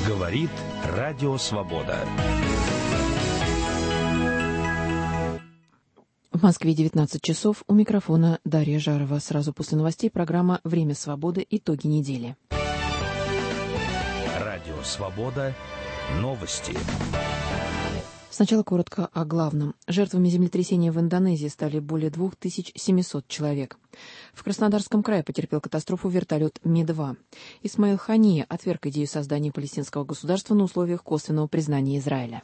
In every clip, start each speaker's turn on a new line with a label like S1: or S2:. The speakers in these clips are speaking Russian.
S1: Говорит Радио Свобода.
S2: В Москве 19 часов. У микрофона Дарья Жарова. Сразу после новостей программа «Время свободы. Итоги недели».
S1: Радио Свобода. Новости.
S2: Сначала коротко о главном. Жертвами землетрясения в Индонезии стали более 2700 человек. В Краснодарском крае потерпел катастрофу вертолет Ми-2. Исмаил Хания отверг идею создания палестинского государства на условиях косвенного признания Израиля.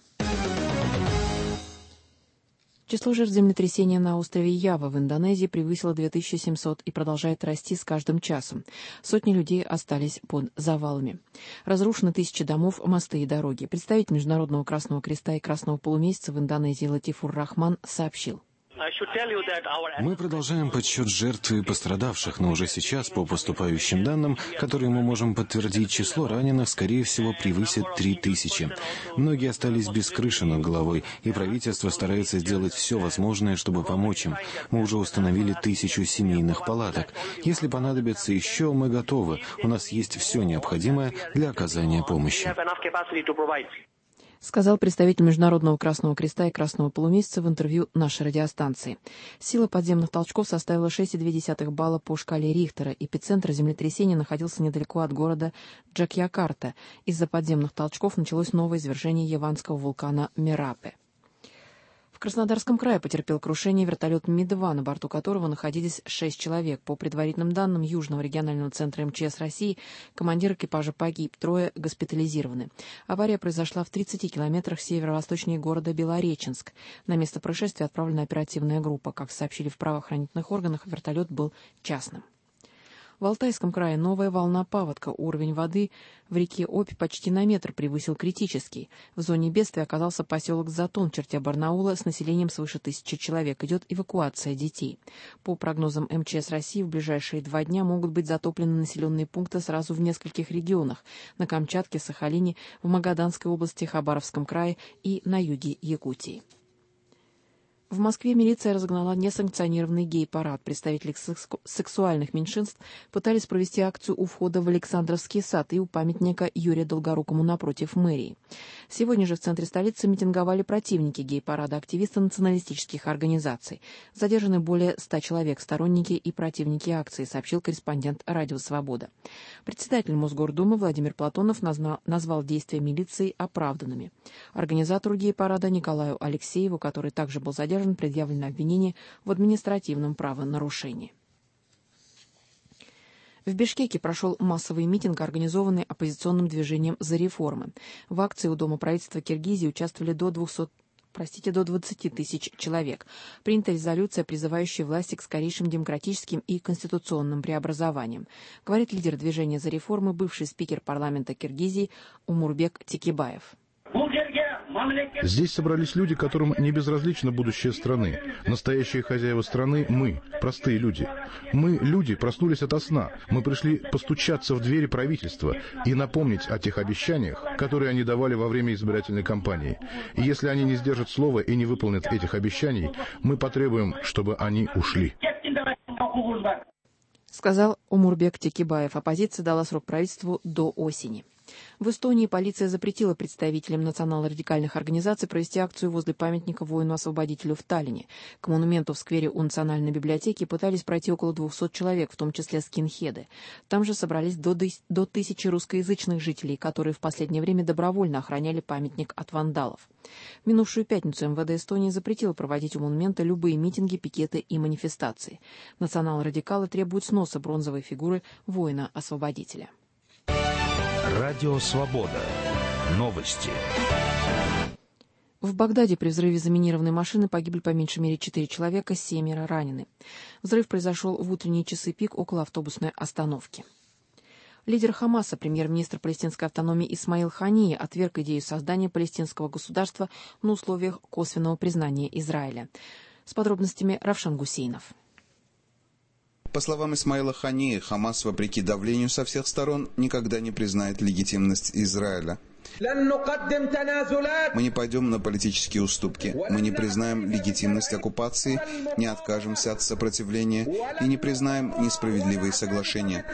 S2: Число жертв землетрясения на острове Ява в Индонезии превысило 2700 и продолжает расти с каждым часом. Сотни людей остались под завалами. Разрушены тысячи домов, мосты и дороги. Представитель Международного Красного Креста и Красного Полумесяца в Индонезии Латифур Рахман сообщил.
S3: Мы продолжаем подсчет жертв и пострадавших, но уже сейчас, по поступающим данным, которые мы можем подтвердить, число раненых, скорее всего, превысит 3000. Многие остались без крыши над головой, и правительство старается сделать все возможное, чтобы помочь им. Мы уже установили 1000 семейных палаток. Если понадобится еще, мы готовы. У нас есть все необходимое для оказания помощи.
S2: Сказал представитель Международного Красного Креста и Красного Полумесяца в интервью нашей радиостанции. Сила подземных толчков составила 6,2 балла по шкале Рихтера. Эпицентр землетрясения находился недалеко от города Джакьякарта. Из-за подземных толчков началось новое извержение яванского вулкана Мерапе. В Краснодарском крае потерпел крушение вертолет Ми-2, на борту которого находились 6 человек. По предварительным данным Южного регионального центра МЧС России, командир экипажа погиб, 3 госпитализированы. Авария произошла в 30 километрах северо-восточнее города Белореченск. На место происшествия отправлена оперативная группа. Как сообщили в правоохранительных органах, вертолет был частным. В Алтайском крае новая волна паводка. Уровень воды в реке Обь почти на метр превысил критический. В зоне бедствия оказался поселок Затон в черте Барнаула с населением свыше 1000 человек. Идет эвакуация детей. По прогнозам МЧС России, в ближайшие 2 дня могут быть затоплены населенные пункты сразу в нескольких регионах: на Камчатке, Сахалине, в Магаданской области, Хабаровском крае и на юге Якутии. В Москве милиция разогнала несанкционированный гей-парад. Представители сексуальных меньшинств пытались провести акцию у входа в Александровский сад и у памятника Юрию Долгорукому напротив мэрии. Сегодня же в центре столицы митинговали противники гей-парада, активисты националистических организаций. Задержаны более 100 человек, сторонники и противники акции, сообщил корреспондент «Радио Свобода». Председатель Мосгордумы Владимир Платонов назвал действия милиции оправданными. Организатору гей-парада Николаю Алексееву, который также был задержан, предъявлено обвинение в административном правонарушении. В Бишкеке прошел массовый митинг, организованный оппозиционным движением «За реформы». В акции у Дома правительства Киргизии участвовали до 20 тысяч человек. Принята резолюция, призывающая власти к скорейшим демократическим и конституционным преобразованиям, говорит лидер движения «За реформы», бывший спикер парламента Киргизии Умурбек Текибаев.
S4: Здесь собрались люди, которым не безразлично будущее страны. Настоящие хозяева страны — мы, простые люди. Мы, люди, проснулись ото сна. Мы пришли постучаться в двери правительства и напомнить о тех обещаниях, которые они давали во время избирательной кампании. И если они не сдержат слова и не выполнят этих обещаний, мы потребуем, чтобы они ушли.
S2: Сказал Умурбек Текибаев. Оппозиция дала срок правительству до осени. В Эстонии полиция запретила представителям национально-радикальных организаций провести акцию возле памятника воину-освободителю в Таллине. К монументу в сквере у Национальной библиотеки пытались пройти около 200 человек, в том числе скинхеды. Там же собрались до 1000 русскоязычных жителей, которые в последнее время добровольно охраняли памятник от вандалов. В минувшую пятницу МВД Эстонии запретило проводить у монумента любые митинги, пикеты и манифестации. Национал-радикалы требуют сноса бронзовой фигуры воина-освободителя.
S1: Радио Свобода. Новости.
S2: В Багдаде при взрыве заминированной машины погибли по меньшей мере 4 человека, 7 ранены. Взрыв произошел в утренние часы пик около автобусной остановки. Лидер Хамаса, премьер-министр палестинской автономии Исмаил Хания, отверг идею создания палестинского государства на условиях косвенного признания Израиля. С подробностями Равшан Гусейнов.
S5: По словам Исмаила Хании, Хамас, вопреки давлению со всех сторон, никогда не признает легитимность Израиля. Мы не пойдем на политические уступки. Мы не признаем легитимность оккупации, не откажемся от сопротивления и не признаем несправедливые соглашения.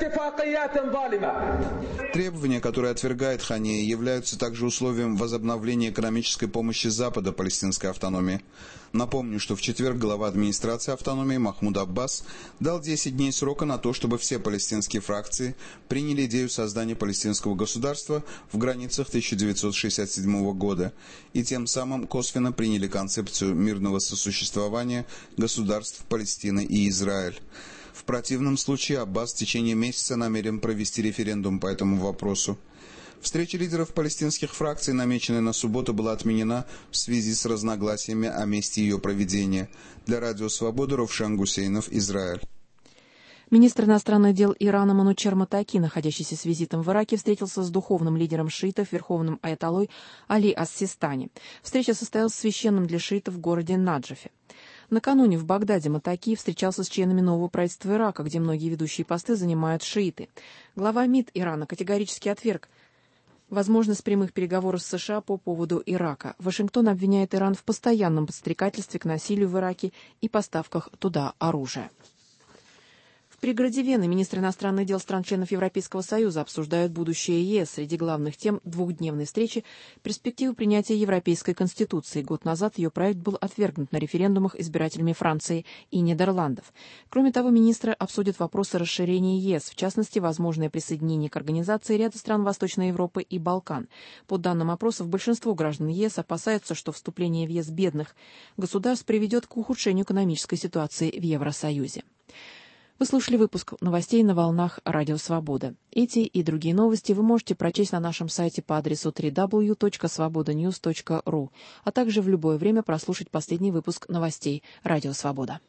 S5: Требования, которые отвергает Ханея, являются также условием возобновления экономической помощи Запада палестинской автономии. Напомню, что в четверг глава администрации автономии Махмуд Аббас дал 10 дней срока на то, чтобы все палестинские фракции приняли идею создания палестинского государства в границах 1967 года и тем самым косвенно приняли концепцию мирного сосуществования государств Палестины и Израиль. В противном случае Аббас в течение месяца намерен провести референдум по этому вопросу. Встреча лидеров палестинских фракций, намеченная на субботу, была отменена в связи с разногласиями о месте ее проведения. Для Радио Свобода Ровшан Гусейнов, Израиль.
S2: Министр иностранных дел Ирана Манучер Матаки, находящийся с визитом в Ираке, встретился с духовным лидером шиитов, верховным аятоллой Али ас-Систани. Встреча состоялась в священном для шиитов городе Наджафе. Накануне в Багдаде Матаки встречался с членами нового правительства Ирака, где многие ведущие посты занимают шииты. Глава МИД Ирана категорически отверг возможность прямых переговоров с США по поводу Ирака. Вашингтон обвиняет Иран в постоянном подстрекательстве к насилию в Ираке и поставках туда оружия. В пригороде Вены министры иностранных дел стран-членов Европейского Союза обсуждают будущее ЕС. Среди главных тем двухдневной встречи – перспективы принятия Европейской Конституции. Год назад ее проект был отвергнут на референдумах избирателями Франции и Нидерландов. Кроме того, министры обсудят вопросы расширения ЕС, в частности, возможное присоединение к организации ряда стран Восточной Европы и Балкан. По данным опросов, большинство граждан ЕС опасаются, что вступление в ЕС бедных государств приведет к ухудшению экономической ситуации в Евросоюзе. Вы слушали выпуск новостей на волнах Радио Свобода. Эти и другие новости вы можете прочесть на нашем сайте по адресу www.svobodanews.ru, а также в любое время прослушать последний выпуск новостей Радио Свобода.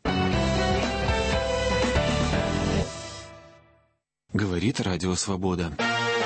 S3: Говорит Радио Свобода.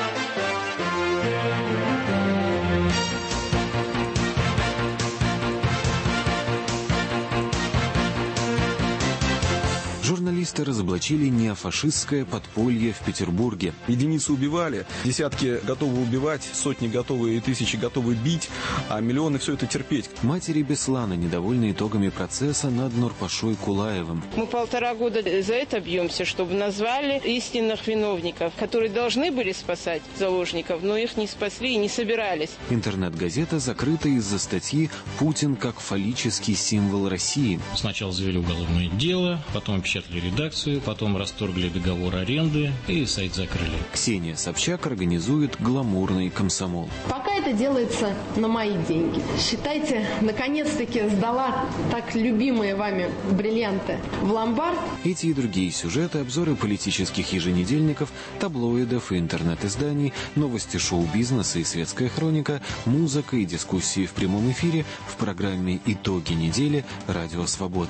S3: Журналисты разоблачили неофашистское подполье в Петербурге.
S6: Единицы убивали, десятки готовы убивать, сотни готовы и тысячи готовы бить, а миллионы все это терпеть.
S3: Матери Беслана недовольны итогами процесса над Нурпашой Кулаевым.
S7: Мы 1,5 года за это бьемся, чтобы назвали истинных виновников, которые должны были спасать заложников, но их не спасли и не собирались.
S3: Интернет-газета закрыта из-за статьи «Путин как фаллический символ России».
S8: Сначала завели уголовное дело, потом опечатали редакцию, потом расторгли договор аренды и сайт закрыли.
S3: Ксения Собчак организует гламурный комсомол.
S9: Пока это делается на мои деньги. Считайте, наконец-таки сдала так любимые вами бриллианты в ломбард.
S3: Эти и другие сюжеты, обзоры политических еженедельников, таблоидов и интернет-изданий, новости шоу-бизнеса и светская хроника, музыка и дискуссии в прямом эфире в программе «Итоги недели» Радио Свобода.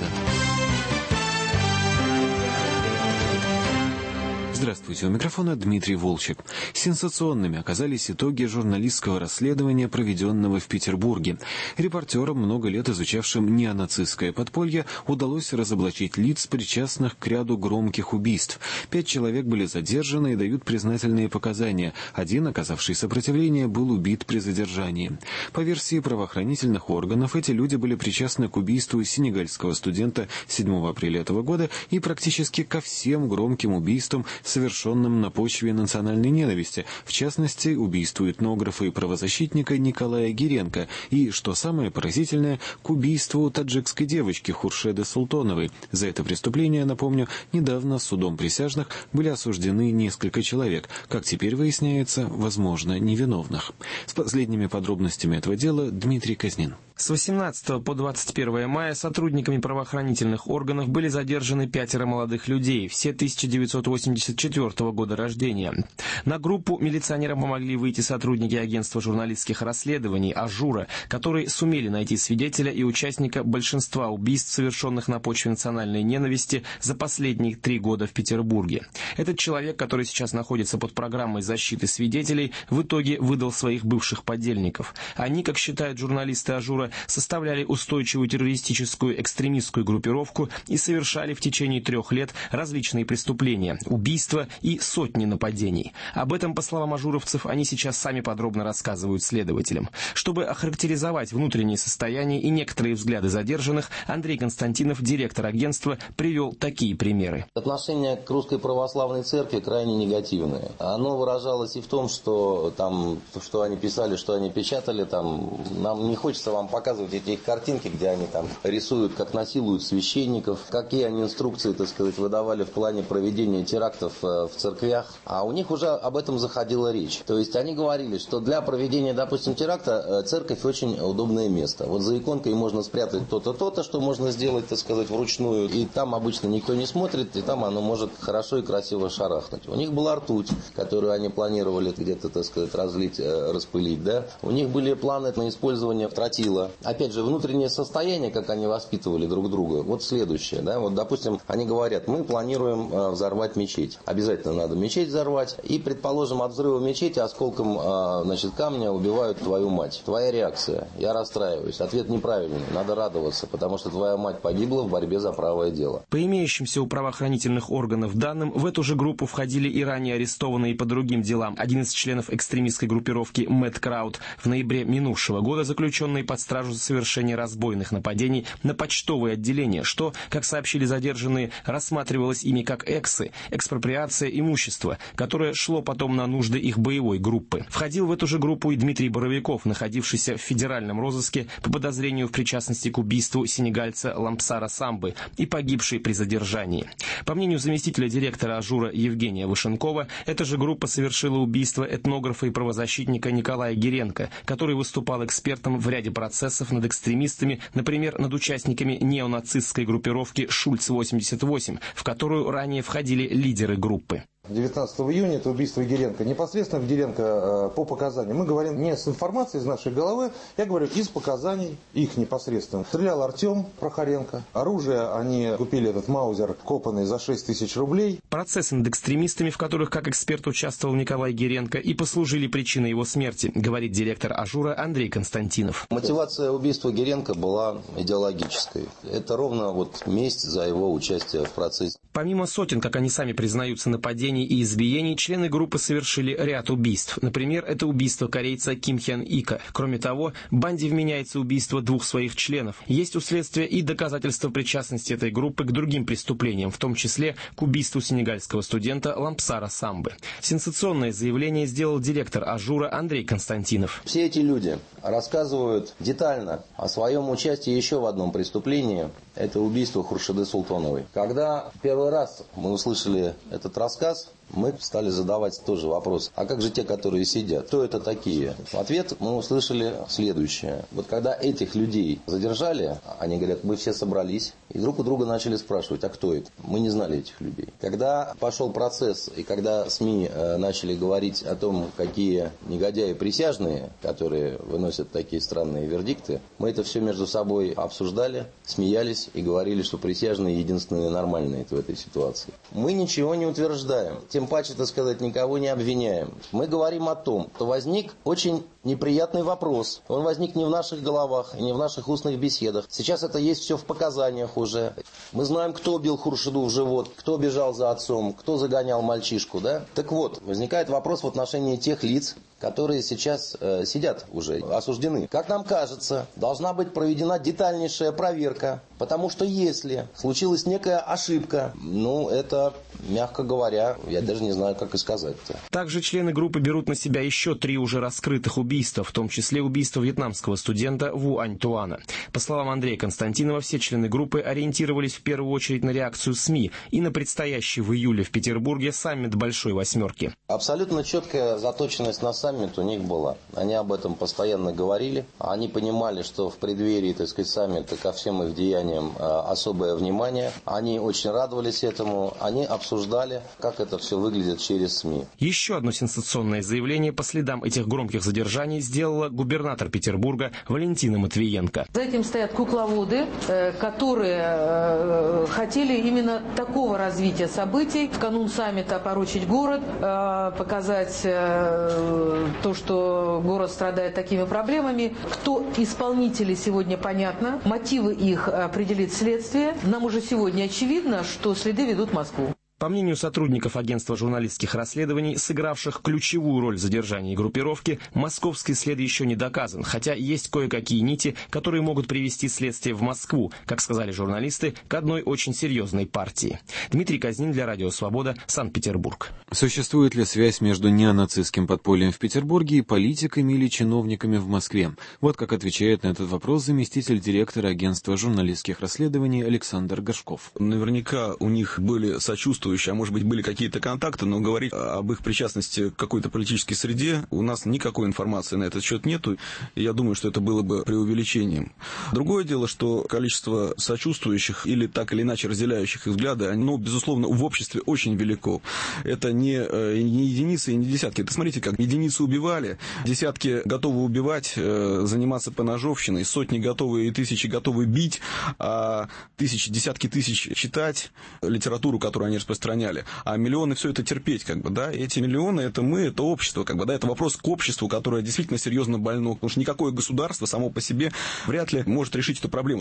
S3: Здравствуйте, у микрофона Дмитрий Волчек. Сенсационными оказались итоги журналистского расследования, проведенного в Петербурге. Репортерам, много лет изучавшим неонацистское подполье, удалось разоблачить лиц, причастных к ряду громких убийств. 5 человек были задержаны и дают признательные показания. Один, оказавший сопротивление, был убит при задержании. По версии правоохранительных органов, эти люди были причастны к убийству сенегальского студента 7 апреля этого года и практически ко всем громким убийствам, совершенным на почве национальной ненависти, в частности, убийству этнографа и правозащитника Николая Гиренко и, что самое поразительное, к убийству таджикской девочки Хуршеды Султоновой. За это преступление, напомню, недавно судом присяжных были осуждены несколько человек, как теперь выясняется, возможно, невиновных. С последними подробностями этого дела Дмитрий Казнин.
S10: С 18 по 21 мая сотрудниками правоохранительных органов были задержаны 5 молодых людей, все 1984 года рождения. На группу милиционерам помогли выйти сотрудники агентства журналистских расследований «Ажура», которые сумели найти свидетеля и участника большинства убийств, совершенных на почве национальной ненависти за последние 3 года в Петербурге. Этот человек, который сейчас находится под программой защиты свидетелей, в итоге выдал своих бывших подельников. Они, как считают журналисты «Ажура», Ажура составляли устойчивую террористическую экстремистскую группировку и совершали в течение 3 лет различные преступления, убийства и сотни нападений. Об этом, по словам ажуровцев, они сейчас сами подробно рассказывают следователям. Чтобы охарактеризовать внутреннее состояние и некоторые взгляды задержанных, Андрей Константинов, директор агентства, привел такие примеры.
S11: Отношение к Русской Православной Церкви крайне негативное. Оно выражалось и в том, что там, что они писали, что они печатали, там, нам не хочется вам показывать эти их картинки, где они там рисуют, как насилуют священников, какие они инструкции, так сказать, выдавали в плане проведения терактов в церквях. А у них уже об этом заходила речь. То есть они говорили, что для проведения, допустим, теракта церковь очень удобное место. Вот за иконкой можно спрятать то-то, то-то, что можно сделать, так сказать, вручную. И там обычно никто не смотрит, и там оно может хорошо и красиво шарахнуть. У них была ртуть, которую они планировали где-то, так сказать, разлить, распылить, да. У них были планы на использование тротила. Опять же, внутреннее состояние, как они воспитывали друг друга, вот следующее, да. Вот, допустим, они говорят, мы планируем взорвать мечеть. Обязательно надо мечеть взорвать. И, предположим, от взрыва мечети осколком, значит, камня убивают твою мать. Твоя реакция. Я расстраиваюсь. Ответ неправильный. Надо радоваться, потому что твоя мать погибла в борьбе за правое дело.
S10: По имеющимся у правоохранительных органов данным, в эту же группу входили и ранее арестованные по другим делам один из членов экстремистской группировки Мэтт Крауд, в ноябре минувшего года заключенный под стражу за совершение разбойных нападений на почтовые отделения, что, как сообщили задержанные, рассматривалось ими как экспроприация имущества, которое шло потом на нужды их боевой группы. Входил в эту же группу и Дмитрий Боровиков, находившийся в федеральном розыске по подозрению в причастности к убийству сенегальца Лампсара Самбы и погибший при задержании. По мнению заместителя директора Ажура Евгения Вышенкова, эта же группа совершила убийство этнографа и правозащитника Николая Гиренко, который выступал экспертом в ряде процессов над экстремистами, например, над участниками неонацистской группировки «Шульц-88», в которую ранее входили лидеры группы.
S12: 19 июня это убийство Гиренко. Непосредственно в Гиренко по показаниям. Мы говорим не с информацией из нашей головы, я говорю из показаний их непосредственно. Стрелял Артем Прохоренко. Оружие они купили, этот маузер, копанный за 6 тысяч рублей.
S10: Процессы над экстремистами, в которых как эксперт участвовал Николай Гиренко, и послужили причиной его смерти, говорит директор Ажура Андрей Константинов.
S11: Мотивация убийства Гиренко была идеологической. Это ровно вот месть за его участие в процессе.
S10: Помимо сотен, как они сами признаются, нападений и избиений, члены группы совершили ряд убийств. Например, это убийство корейца Ким Хен Ика. Кроме того, банде вменяется убийство 2 своих членов. Есть у следствия и доказательства причастности этой группы к другим преступлениям, в том числе к убийству сенегальского студента Лампсара Самбы. Сенсационное заявление сделал директор Ажура Андрей Константинов.
S11: Все эти люди рассказывают детально о своем участии еще в одном преступлении. Это убийство Хуршиды Султоновой. Когда первый раз мы услышали этот рассказ, мы стали задавать тоже вопрос, а как же те, которые сидят? Кто это такие? В ответ мы услышали следующее. Вот когда этих людей задержали, они говорят, мы все собрались, и друг у друга начали спрашивать, а кто это? Мы не знали этих людей. Когда пошел процесс, и когда СМИ начали говорить о том, какие негодяи присяжные, которые выносят такие странные вердикты, мы это все между собой обсуждали, смеялись и говорили, что присяжные единственные нормальные в этой ситуации. Мы ничего не утверждаем. Тем паче, так сказать, никого не обвиняем. Мы говорим о том, что возник очень неприятный вопрос. Он возник не в наших головах и не в наших устных беседах. Сейчас это есть все в показаниях уже. Мы знаем, кто бил Хуршиду в живот, кто бежал за отцом, кто загонял мальчишку, да? Так вот, возникает вопрос в отношении тех лиц, которые сейчас сидят уже, осуждены. Как нам кажется, должна быть проведена детальнейшая проверка, потому что если случилась некая ошибка, это, мягко говоря, я даже не знаю, как и сказать-то.
S10: Также члены группы берут на себя еще 3 уже раскрытых убийства, в том числе убийство вьетнамского студента Ву Ань Туана. По словам Андрея Константинова, все члены группы ориентировались в первую очередь на реакцию СМИ и на предстоящий в июле в Петербурге саммит Большой Восьмерки.
S11: Абсолютно четкая заточенность на саммит у них была. Они об этом постоянно говорили. Они понимали, что в преддверии, так сказать, саммита ко всем их деяниям вниманием особое внимание. Они очень радовались этому. Они обсуждали, как это все выглядит через СМИ.
S10: Еще одно сенсационное заявление по следам этих громких задержаний сделала губернатор Петербурга Валентина Матвиенко.
S13: За этим стоят кукловоды, которые хотели именно такого развития событий. В канун саммита опорочить город, показать то, что город страдает такими проблемами. Кто исполнители, сегодня понятно. Мотивы их определит следствие. Нам уже сегодня очевидно, что следы ведут в Москву.
S10: По мнению сотрудников агентства журналистских расследований, сыгравших ключевую роль в задержании группировки, московский след еще не доказан, хотя есть кое-какие нити, которые могут привести следствие в Москву, как сказали журналисты, к одной очень серьезной партии. Дмитрий Казнин для Радио Свобода, Санкт-Петербург.
S3: Существует ли связь между неонацистским подпольем в Петербурге и политиками или чиновниками в Москве? Вот как отвечает на этот вопрос заместитель директора агентства журналистских расследований Александр Горшков.
S6: Наверняка у них были сочувствующие, а может быть были какие-то контакты, но говорить об их причастности к какой-то политической среде у нас никакой информации на этот счет нету. И я думаю, что это было бы преувеличением. Другое дело, что количество сочувствующих или так или иначе разделяющих их взгляды, оно, безусловно, в обществе очень велико. Это не единицы и не десятки. Это смотрите, как единицы убивали, десятки готовы убивать, заниматься поножовщиной, сотни готовы и тысячи готовы бить, а тысячи, десятки тысяч читать литературу, которую они распространяли, а миллионы все это терпеть, как бы, да, и эти миллионы, это мы, это общество, как бы, да, это вопрос к обществу, которое действительно серьезно больно, потому что никакое государство само по себе вряд ли может решить эту проблему.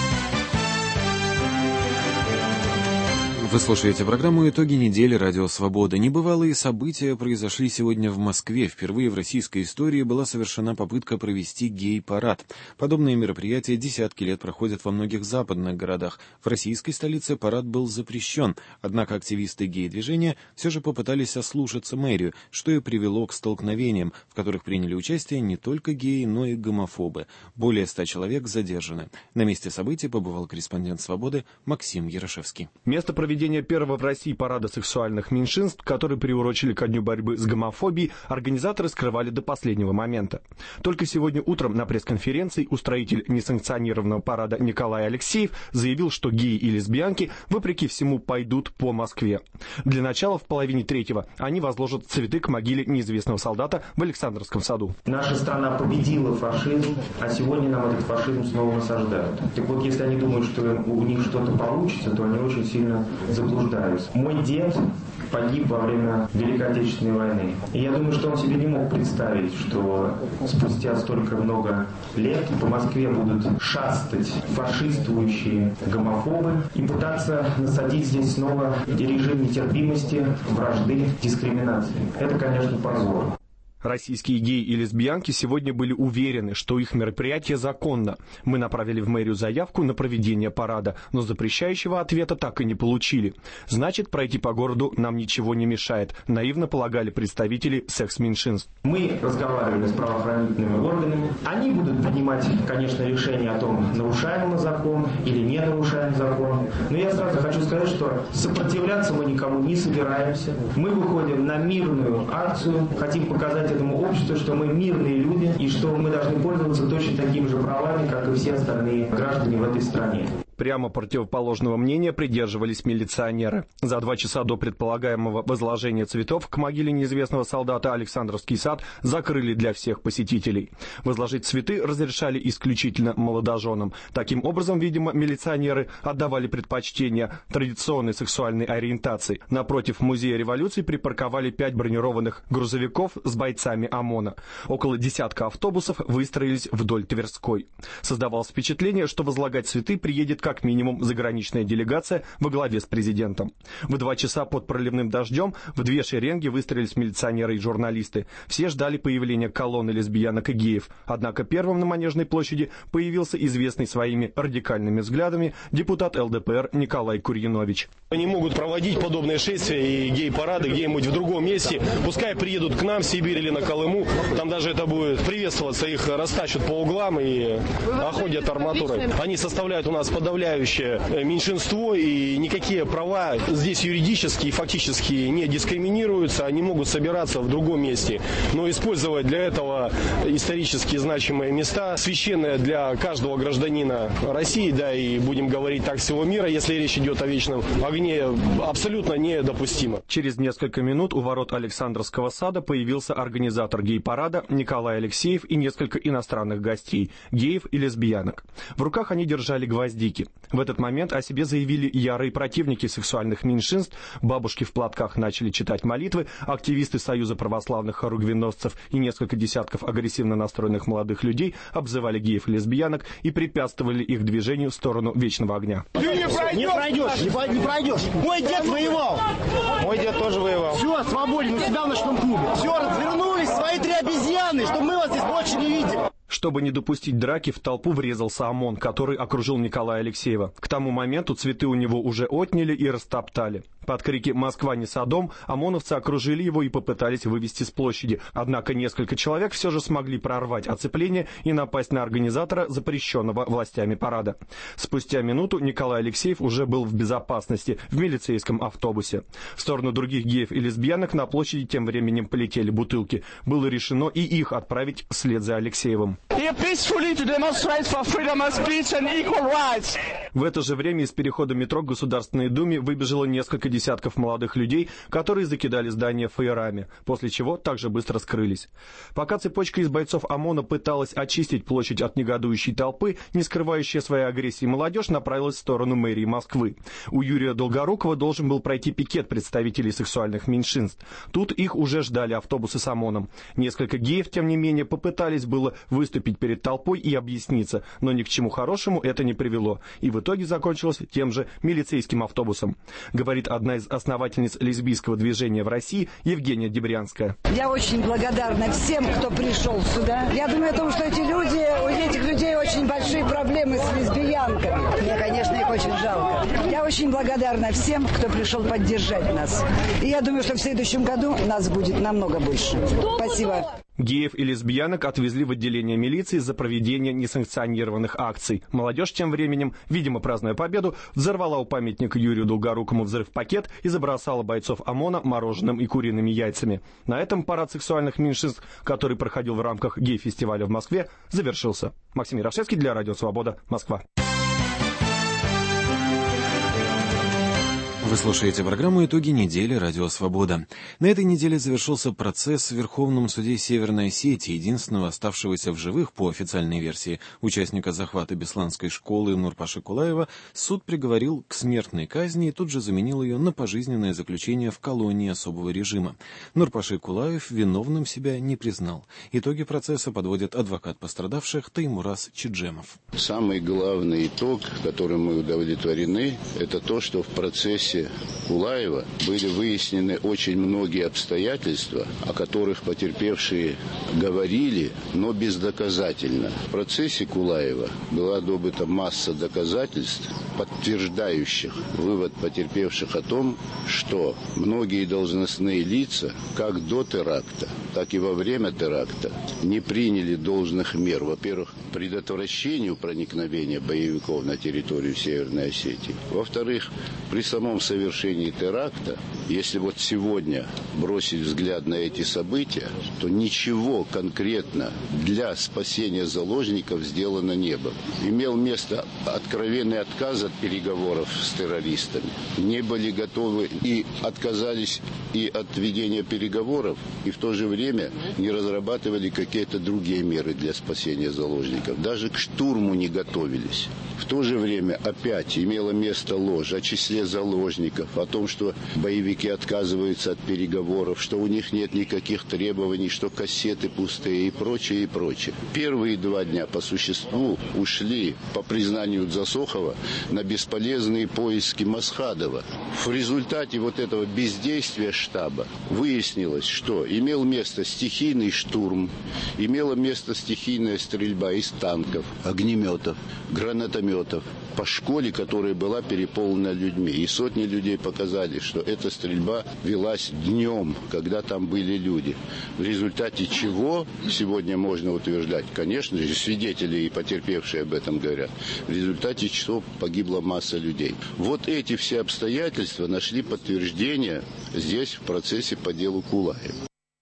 S3: Вы слушаете программу «Итоги недели. Радио Свобода». Небывалые события произошли сегодня в Москве. Впервые в российской истории была совершена попытка провести гей-парад. Подобные мероприятия десятки лет проходят во многих западных городах. В российской столице парад был запрещен. Однако активисты гей-движения все же попытались ослушаться мэрию, что и привело к столкновениям, в которых приняли участие не только геи, но и гомофобы. Более 100 человек задержаны. На месте событий побывал корреспондент «Свободы» Максим Ярошевский.
S14: Место проведения первого в России парада сексуальных меньшинств, который приурочили ко дню борьбы с гомофобией, организаторы скрывали до последнего момента. Только сегодня утром на пресс-конференции устроитель несанкционированного парада Николай Алексеев заявил, что геи и лесбиянки, вопреки всему, пойдут по Москве. Для начала в половине третьего они возложат цветы к могиле неизвестного солдата в Александровском саду.
S15: Наша страна победила фашизм, а сегодня нам этот фашизм снова насаждают. Так вот, если они думают, что у них что-то получится, то они очень сильно заблуждаются. Мой дед погиб во время Великой Отечественной войны. И я думаю, что он себе не мог представить, что спустя столько много лет по Москве будут шастать фашистующие гомофобы и пытаться насадить здесь снова режим нетерпимости, вражды, дискриминации. Это, конечно, позор.
S14: Российские геи и лесбиянки сегодня были уверены, что их мероприятие законно. Мы направили в мэрию заявку на проведение парада, но запрещающего ответа так и не получили. Значит, пройти по городу нам ничего не мешает, наивно полагали представители секс-меньшинств.
S15: Мы разговаривали с правоохранительными органами. Они будут принимать, конечно, решение о том, нарушаем мы закон или не нарушаем закон. Но я сразу хочу сказать, что сопротивляться мы никому не собираемся. Мы выходим на мирную акцию, хотим показать этому обществу, что мы мирные люди и что мы должны пользоваться точно такими же правами, как и все остальные граждане в этой стране.
S14: Прямо противоположного мнения придерживались милиционеры. За 2 часа до предполагаемого возложения цветов к могиле неизвестного солдата Александровский сад закрыли для всех посетителей. Возложить цветы разрешали исключительно молодоженам. Таким образом, видимо, милиционеры отдавали предпочтение традиционной сексуальной ориентации. Напротив Музея революции припарковали 5 бронированных грузовиков с бойцами ОМОНа. Около десятка автобусов выстроились вдоль Тверской. Создавалось впечатление, что возлагать цветы приедет как минимум заграничная делегация во главе с президентом. В 2 часа под проливным дождем в 2 шеренги выстроились милиционеры и журналисты. Все ждали появления колонны лесбиянок и геев. Однако первым на Манежной площади появился известный своими радикальными взглядами депутат ЛДПР Николай Курьянович.
S16: Они могут проводить подобные шествия и гей-парады где-нибудь в другом месте. Пускай приедут к нам в Сибирь или на Колыму. Там даже это будет приветствоваться. Их растащат по углам и охотят арматурой. Они составляют у нас подавляющее подавляющее меньшинство, и никакие права здесь юридически и фактически не дискриминируются. Они могут собираться в другом месте, но использовать для этого исторически значимые места, священные для каждого гражданина России, да, и будем говорить так, всего мира, если речь идет о вечном огне, абсолютно недопустимо.
S14: Через несколько минут у ворот Александровского сада появился организатор гей-парада Николай Алексеев и несколько иностранных гостей, геев и лесбиянок. В руках они держали гвоздики. В этот момент о себе заявили ярые противники сексуальных меньшинств, бабушки в платках начали читать молитвы, активисты Союза православных хоругвеносцев и несколько десятков агрессивно настроенных молодых людей обзывали геев и лесбиянок и препятствовали их движению в сторону вечного огня.
S17: Ты не пройдешь. Мой дед воевал.
S16: Мой дед тоже воевал.
S17: Все, свободен, у себя в ночном клубе. Все, развернулись, свои 3 обезьяны, чтобы мы вас здесь больше не видели.
S14: Чтобы не допустить драки, в толпу врезался ОМОН, который окружил Николая Алексеева. К тому моменту цветы у него уже отняли и растоптали. Под крики «Москва не Содом» ОМОНовцы окружили его и попытались вывести с площади. Однако несколько человек все же смогли прорвать оцепление и напасть на организатора запрещенного властями парада. Спустя минуту Николай Алексеев уже был в безопасности в милицейском автобусе. В сторону других геев и лесбиянок на площади тем временем полетели бутылки. Было решено и их отправить вслед за Алексеевым. В это же время из перехода метро к Государственной Думе выбежало несколько десятков молодых людей, которые закидали здание фаерами, после чего также быстро скрылись. Пока цепочка из бойцов ОМОНа пыталась очистить площадь от негодующей толпы, не скрывающая своей агрессии молодежь направилась в сторону мэрии Москвы. У Юрия Долгорукова должен был пройти пикет представителей сексуальных меньшинств. Тут их уже ждали автобусы с ОМОНом. Несколько геев, тем не менее, попытались было выступить перед толпой и объясниться, но ни к чему хорошему это не привело, и в итоге закончилось тем же милицейским автобусом, говорит одна из основательниц лесбийского движения в России Евгения Дебрянская.
S18: Я очень благодарна всем, кто пришел сюда. Я думаю о том, что у этих людей очень большие проблемы с лесбиянками. Мне, конечно, их очень жалко. Я очень благодарна всем, кто пришел поддержать нас. И я думаю, что в следующем году нас будет намного больше. Спасибо.
S14: Геев и лесбиянок отвезли в отделение милиции за проведение несанкционированных акций. Молодежь тем временем, видимо, празднуя победу, взорвала у памятника Юрию Долгорукому взрыв-пакет и забросала бойцов ОМОНа мороженым и куриными яйцами. На этом парад сексуальных меньшинств, который проходил в рамках гей-фестиваля в Москве, завершился. Максим Ярошевский для Радио Свобода, Москва.
S3: Вы слушаете программу «Итоги недели. Радио Свобода». На этой неделе завершился процесс в Верховном суде Северной Осетии, единственного оставшегося в живых, по официальной версии, участника захвата Бесланской школы Нурпаши Кулаева. Суд приговорил к смертной казни и тут же заменил ее на пожизненное заключение в колонии особого режима. Нурпаши Кулаев виновным себя не признал. Итоги процесса подводит адвокат пострадавших Таймураз Чиджемов.
S19: Самый главный итог, которым мы удовлетворены, это то, что в процессе Кулаева были выяснены очень многие обстоятельства, о которых потерпевшие говорили, но бездоказательно. В процессе Кулаева была добыта масса доказательств, подтверждающих вывод потерпевших о том, что многие должностные лица, как до теракта, так и во время теракта, не приняли должных мер. Во-первых, предотвращению проникновения боевиков на территорию Северной Осетии. Во-вторых, при самом совершении теракта, если вот сегодня бросить взгляд на эти события, то ничего конкретно для спасения заложников сделано не было. Имел место откровенный отказ от переговоров с террористами. Не были готовы и отказались и от ведения переговоров, и в то же время не разрабатывали какие-то другие меры для спасения заложников. Даже к штурму не готовились. В то же время опять имело место ложь о числе заложников, о том, что боевики отказываются от переговоров, что у них нет никаких требований, что кассеты пустые и прочее, и прочее. Первые 2 дня по существу ушли, по признанию Засохова, на бесполезные поиски Масхадова. В результате вот этого бездействия масштаба. Выяснилось, что имел место стихийный штурм, имела место стихийная стрельба из танков, огнеметов, гранатометов по школе, которая была переполнена людьми. И сотни людей показали, что эта стрельба велась днем, когда там были люди. В результате чего сегодня можно утверждать, конечно же, свидетели и потерпевшие об этом говорят, в результате чего погибла масса людей. Вот эти все обстоятельства нашли подтверждение здесь в процессе по делу Кулаева.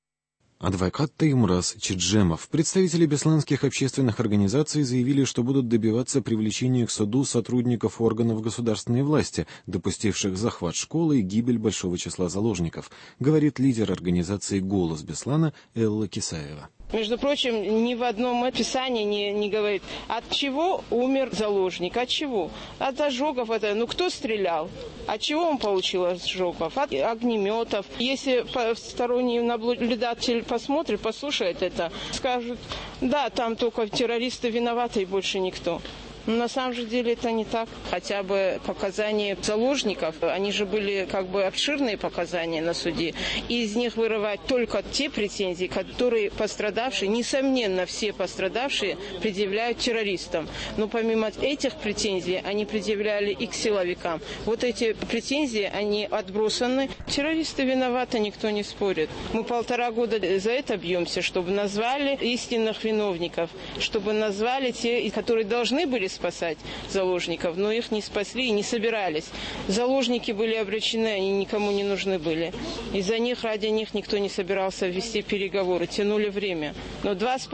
S3: Адвокат Таймураз Чеджемов, представители бесланских общественных организаций заявили, что будут добиваться привлечения к суду сотрудников органов государственной власти, допустивших захват школы и гибель большого числа заложников, говорит лидер организации «Голос Беслана» Элла Кисаева.
S7: Между прочим, ни в одном описании не говорит, от чего умер заложник, от чего? От ожогов. Кто стрелял? От чего он получил ожогов? От огнеметов. Если сторонний наблюдатель посмотрит, послушает это, скажут, да, там только террористы виноваты и больше никто. Но на самом же деле это не так. Хотя бы показания заложников, они же были обширные показания на суде. И из них вырывать только те претензии, которые пострадавшие, несомненно, все пострадавшие предъявляют террористам. Но помимо этих претензий, они предъявляли и к силовикам. Вот эти претензии, они отбросаны. Террористы виноваты, никто не спорит. Мы 1,5 года за это бьемся, чтобы назвали истинных виновников, чтобы назвали те, которые должны были спасать заложников, но их не спасли и не собирались. Заложники были обречены, они никому не нужны были. Из-за них, ради них никто не собирался вести переговоры, тянули время. Но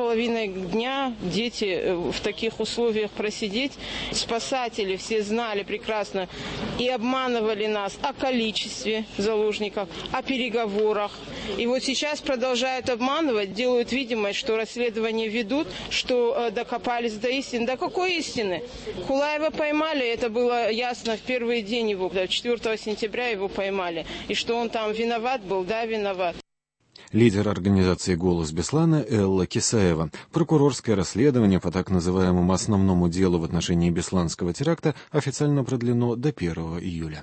S7: 2,5 дня дети в таких условиях просидеть, спасатели все знали прекрасно и обманывали нас о количестве заложников, о переговорах. И вот сейчас продолжают обманывать, делают видимость, что расследование ведут, что докопались до истины. До какой истины? Кулаева поймали, это было ясно в первый день его, 4 сентября его поймали. И что он там виноват был, да, виноват.
S3: Лидер организации «Голос Беслана» Элла Кисаева. Прокурорское расследование по так называемому основному делу в отношении бесланского теракта официально продлено до 1 июля.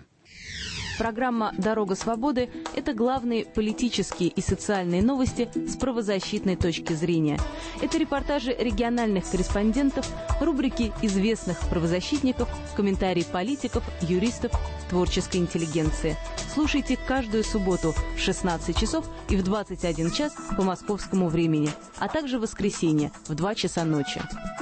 S20: Программа «Дорога свободы» – это главные политические и социальные новости с правозащитной точки зрения. Это репортажи региональных корреспондентов, рубрики известных правозащитников, комментарии политиков, юристов, творческой интеллигенции. Слушайте каждую субботу в 16 часов и в 21 час по московскому времени, а также в воскресенье в 2 часа ночи.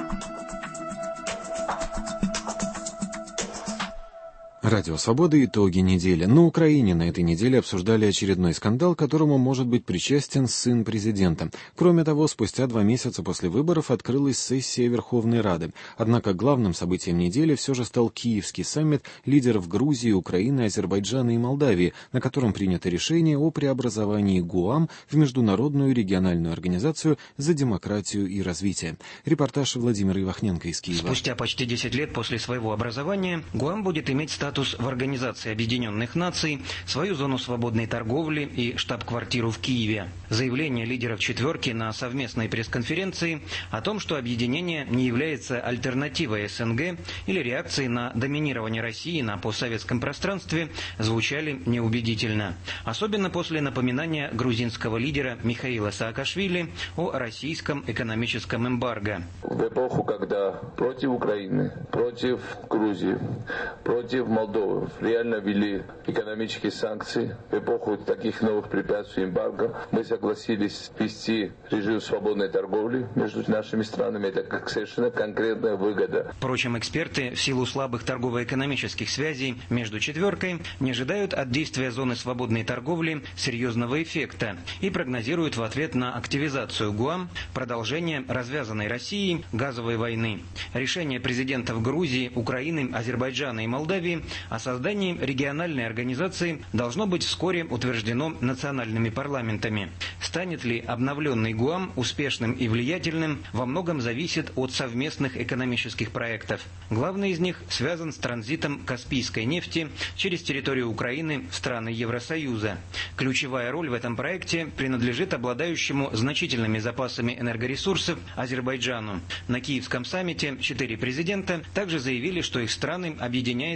S3: Радио «Свобода. Итоги недели». На Украине на этой неделе обсуждали очередной скандал, к которому может быть причастен сын президента. Кроме того, спустя 2 месяца после выборов открылась сессия Верховной Рады. Однако главным событием недели все же стал Киевский саммит лидеров Грузии, Украины, Азербайджана и Молдавии, на котором принято решение о преобразовании ГУАМ в Международную региональную организацию за демократию и развитие. Репортаж Владимира Ивахненко из Киева.
S21: Спустя почти 10 лет после своего образования ГУАМ будет иметь статус в Организации Объединенных Наций, свою зону свободной торговли и штаб-квартиру в Киеве. Заявление лидеров четверки на совместной пресс-конференции о том, что объединение не является альтернативой СНГ или реакцией на доминирование России на постсоветском пространстве, звучали неубедительно. Особенно после напоминания грузинского лидера Михаила Саакашвили о российском экономическом эмбарго.
S22: В эпоху, когда против Украины, против Грузии, против Молдовы реально ввели экономические санкции, в эпоху таких новых препятствий эмбарго, мы согласились ввести режим свободной торговли между нашими странами. Это как совершенно конкретная выгода.
S21: Впрочем, эксперты в силу слабых торгово-экономических связей между четверкой не ожидают от действия зоны свободной торговли серьезного эффекта и прогнозируют в ответ на активизацию ГУАМ продолжение развязанной Россией газовой войны. Решение президентов Грузии, Украины, Азербайджана и Молдавии о создании региональной организации должно быть вскоре утверждено национальными парламентами. Станет ли обновленный ГУАМ успешным и влиятельным, во многом зависит от совместных экономических проектов. Главный из них связан с транзитом каспийской нефти через территорию Украины в страны Евросоюза. Ключевая роль в этом проекте принадлежит обладающему значительными запасами энергоресурсов Азербайджану. На Киевском саммите 4 президента также заявили, что их страны объединяет стремление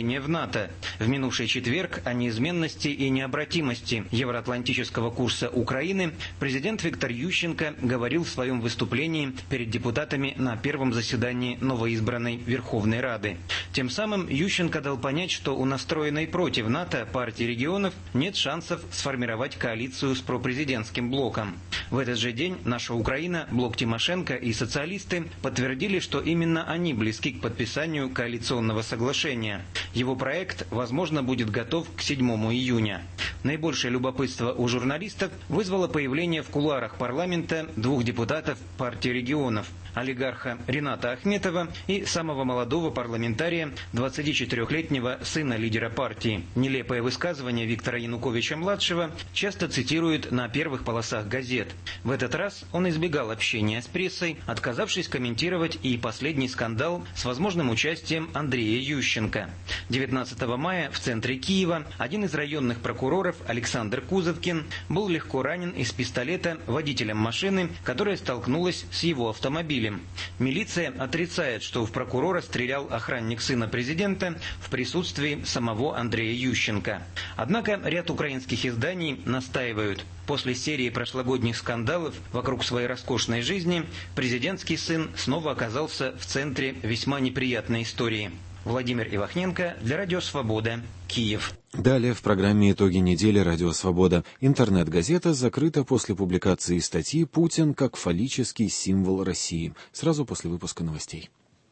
S21: вступления в НАТО. В минувший четверг о неизменности и необратимости евроатлантического курса Украины президент Виктор Ющенко говорил в своем выступлении перед депутатами на первом заседании новоизбранной Верховной Рады. Тем самым Ющенко дал понять, что у настроенной против НАТО партии регионов нет шансов сформировать коалицию с пропрезидентским блоком. В этот же день «Наша Украина», блок Тимошенко и социалисты подтвердили, что именно они близки к подписанию коалиционного соглашения. Его проект, возможно, будет готов к 7 июня. Наибольшее любопытство у журналистов вызвало появление в кулуарах парламента двух депутатов партии регионов – олигарха Рената Ахметова и самого молодого парламентария, 24-летнего сына лидера партии. Нелепое высказывание Виктора Януковича-младшего часто цитируют на первых полосах газет. В этот раз он избегал общения с прессой, отказавшись комментировать и последний скандал с возможным участием Андрея Ющенко. 19 мая в центре Киева один из районных прокуроров Александр Кузовкин был легко ранен из пистолета водителем машины, которая столкнулась с его автомобилем. Милиция отрицает, что в прокурора стрелял охранник сына президента в присутствии самого Андрея Ющенко. Однако ряд украинских изданий настаивают. После серии прошлогодних скандалов вокруг своей роскошной жизни президентский сын снова оказался в центре весьма неприятной истории. Владимир Ивахненко для Радио Свобода, Киев.
S3: Далее в программе «Итоги недели. Радио Свобода». Интернет-газета закрыта после публикации статьи «Путин как фаллический символ России». Сразу после выпуска новостей.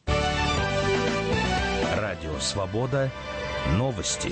S1: Радио Свобода. Новости.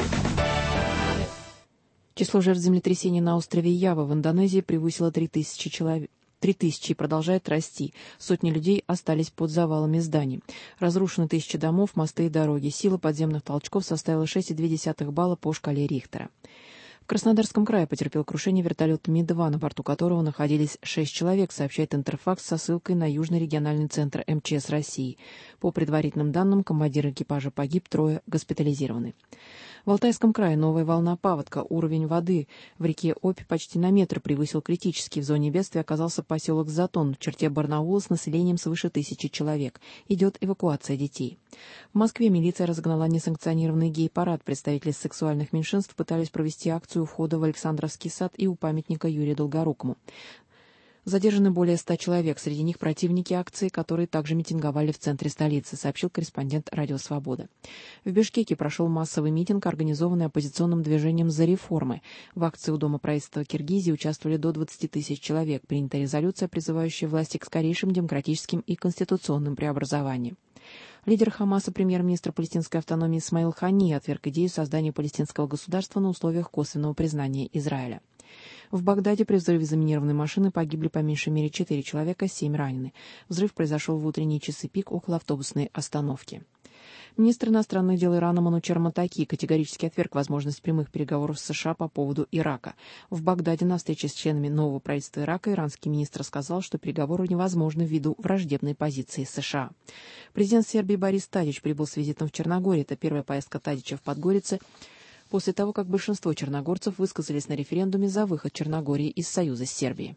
S2: Число жертв землетрясения на острове Ява в Индонезии превысило 3000 человек. 3000 и продолжает расти. Сотни людей остались под завалами зданий. Разрушены тысячи домов, мосты и дороги. Сила подземных толчков составила 6,2 балла по шкале Рихтера. В Краснодарском крае потерпел крушение вертолет Ми-2, на борту которого находились 6 человек, сообщает Интерфакс со ссылкой на Южный региональный центр МЧС России. По предварительным данным, командир экипажа погиб, 3 госпитализированы. В Алтайском крае новая волна паводка. Уровень воды в реке Обь почти на метр превысил критический. В зоне бедствия оказался поселок Затон в черте Барнаула с населением свыше 1000 человек. Идет эвакуация детей. В Москве милиция разогнала несанкционированный гей-парад. Представители сексуальных меньшинств пытались провести акцию у входа в Александровский сад и у памятника Юрию Долгорукому. Задержаны более 100 человек, среди них противники акции, которые также митинговали в центре столицы, сообщил корреспондент Радио Свобода. В Бишкеке прошел массовый митинг, организованный оппозиционным движением «За реформы». В акции у Дома правительства Киргизии участвовали до 20 тысяч человек. Принята резолюция, призывающая власти к скорейшим демократическим и конституционным преобразованиям. Лидер Хамаса, премьер-министр палестинской автономии Исмаил Хани, отверг идею создания палестинского государства на условиях косвенного признания Израиля. В Багдаде при взрыве заминированной машины погибли по меньшей мере 4 человека, 7 ранены. Взрыв произошел в утренние часы пик около автобусной остановки. Министр иностранных дел Ирана Манучер Матаки категорически отверг возможность прямых переговоров с США по поводу Ирака. В Багдаде на встрече с членами нового правительства Ирака иранский министр сказал, что переговоры невозможны ввиду враждебной позиции США. Президент Сербии Борис Тадич прибыл с визитом в Черногорию. Это первая поездка Тадича в Подгорице после того, как большинство черногорцев высказались на референдуме за выход Черногории из союза с Сербией.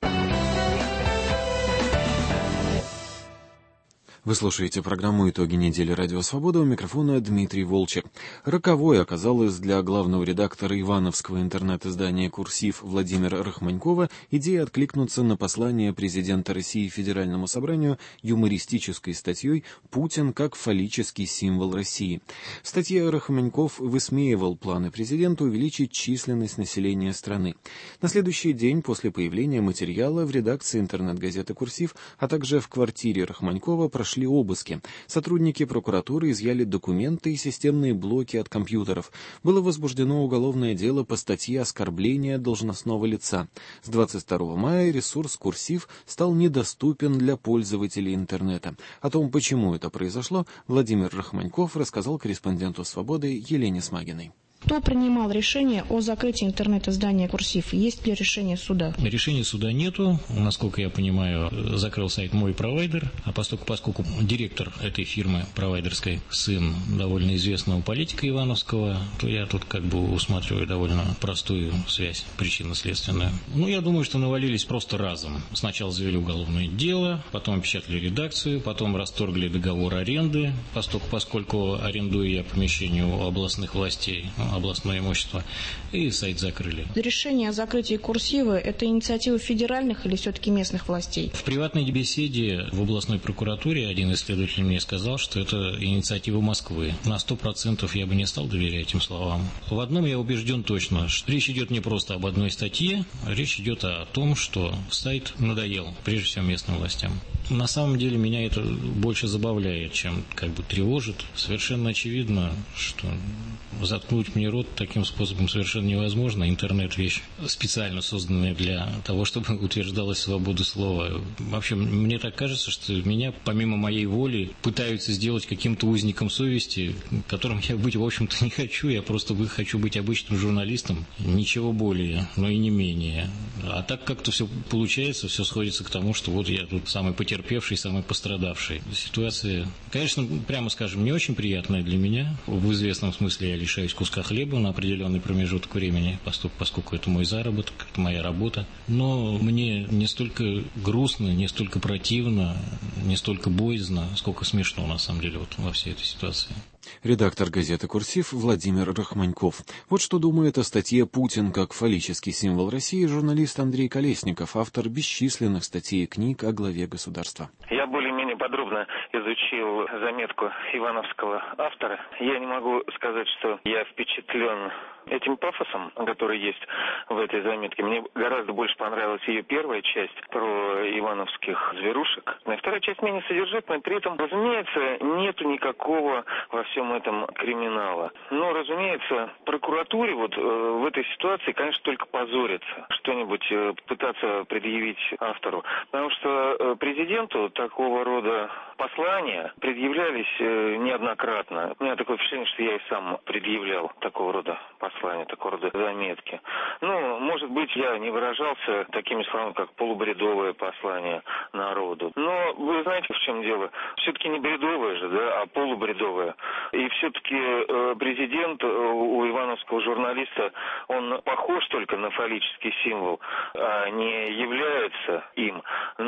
S3: Вы слушаете программу «Итоги недели. Радио Свобода». У микрофона Дмитрий Волчек. Роковой оказалась для главного редактора ивановского интернет-издания «Курсив» Владимира Рахманькова идея откликнуться на послание президента России Федеральному собранию юмористической статьей «Путин как фаллический символ России». В статье Рахманьков высмеивал планы президента увеличить численность населения страны. На следующий день после появления материала в редакции интернет-газеты «Курсив», а также в квартире Рахманькова прошли обыски. Сотрудники прокуратуры изъяли документы и системные блоки от компьютеров. Было возбуждено уголовное дело по статье «Оскорбление должностного лица». С 22 мая ресурс «Курсив» стал недоступен для пользователей интернета. О том, почему это произошло, Владимир Рахманьков рассказал корреспонденту «Свободы» Елене Смагиной.
S4: Кто принимал решение о закрытии интернет-издания «Курсив»? Есть ли решение суда?
S8: Решения суда нету. Насколько я понимаю, закрыл сайт мой провайдер. А поскольку директор этой фирмы провайдерской сын довольно известного политика Ивановского, то я тут как бы усматриваю довольно простую связь причинно-следственную. Я думаю, что навалились просто разом. Сначала завели уголовное дело, потом опечатали редакцию, потом расторгли договор аренды, поскольку арендую я помещение у областных властей, областное имущество, и сайт закрыли.
S4: Решение о закрытии «Курсива» – это инициатива федеральных или все-таки местных властей?
S8: В приватной беседе в областной прокуратуре один из следователей мне сказал, что это инициатива Москвы. На 100% я бы не стал доверять этим словам. В одном я убежден точно, что речь идет не просто об одной статье, речь идет о том, что сайт надоел, прежде всего, местным властям. На самом деле меня это больше забавляет, чем тревожит. Совершенно очевидно, что заткнуть мне рот таким способом совершенно невозможно. Интернет – вещь специально созданная для того, чтобы утверждалась свобода слова. Вообще, мне так кажется, что меня, помимо моей воли, пытаются сделать каким-то узником совести, которым я быть, в общем-то, не хочу. Я просто хочу быть обычным журналистом, ничего более, но и не менее. А так как-то все получается, все сходится к тому, что вот я тут самый потерпевший, самый пострадавший. Ситуация, конечно, прямо скажем, не очень приятная для меня. В известном смысле я лишаюсь куска хлеба на определенный промежуток времени, поскольку это мой заработок, это моя работа. Но мне не столько грустно, не столько противно, не столько боязно, сколько смешно, на самом деле, во всей этой ситуации.
S3: Редактор газеты «Курсив» Владимир Рахманьков. Вот что думает о статье «Путин как фаллический символ России» журналист Андрей Колесников, автор бесчисленных статей и книг о главе государства.
S5: Я более-менее подробно изучил заметку ивановского автора. Я не могу сказать, что я впечатлен этим пафосом, который есть в этой заметке. Мне гораздо больше понравилась ее первая часть про ивановских зверушек. А вторая часть менее содержательная, при этом, разумеется, нету никакого во всем этом криминала. Но, разумеется, прокуратуре в этой ситуации, конечно, только позориться, что-нибудь пытаться предъявить автору. Потому что президенту такого рода послания предъявлялись неоднократно. У меня такое впечатление, что я и сам предъявлял такого рода послания, такого рода заметки. Может быть, я не выражался такими словами, как полубредовое послание народу. Но вы знаете, в чем дело? Все-таки не бредовое же, да, а полубредовое. И все-таки президент у ивановского журналиста, он похож только на фаллический символ, а не является им.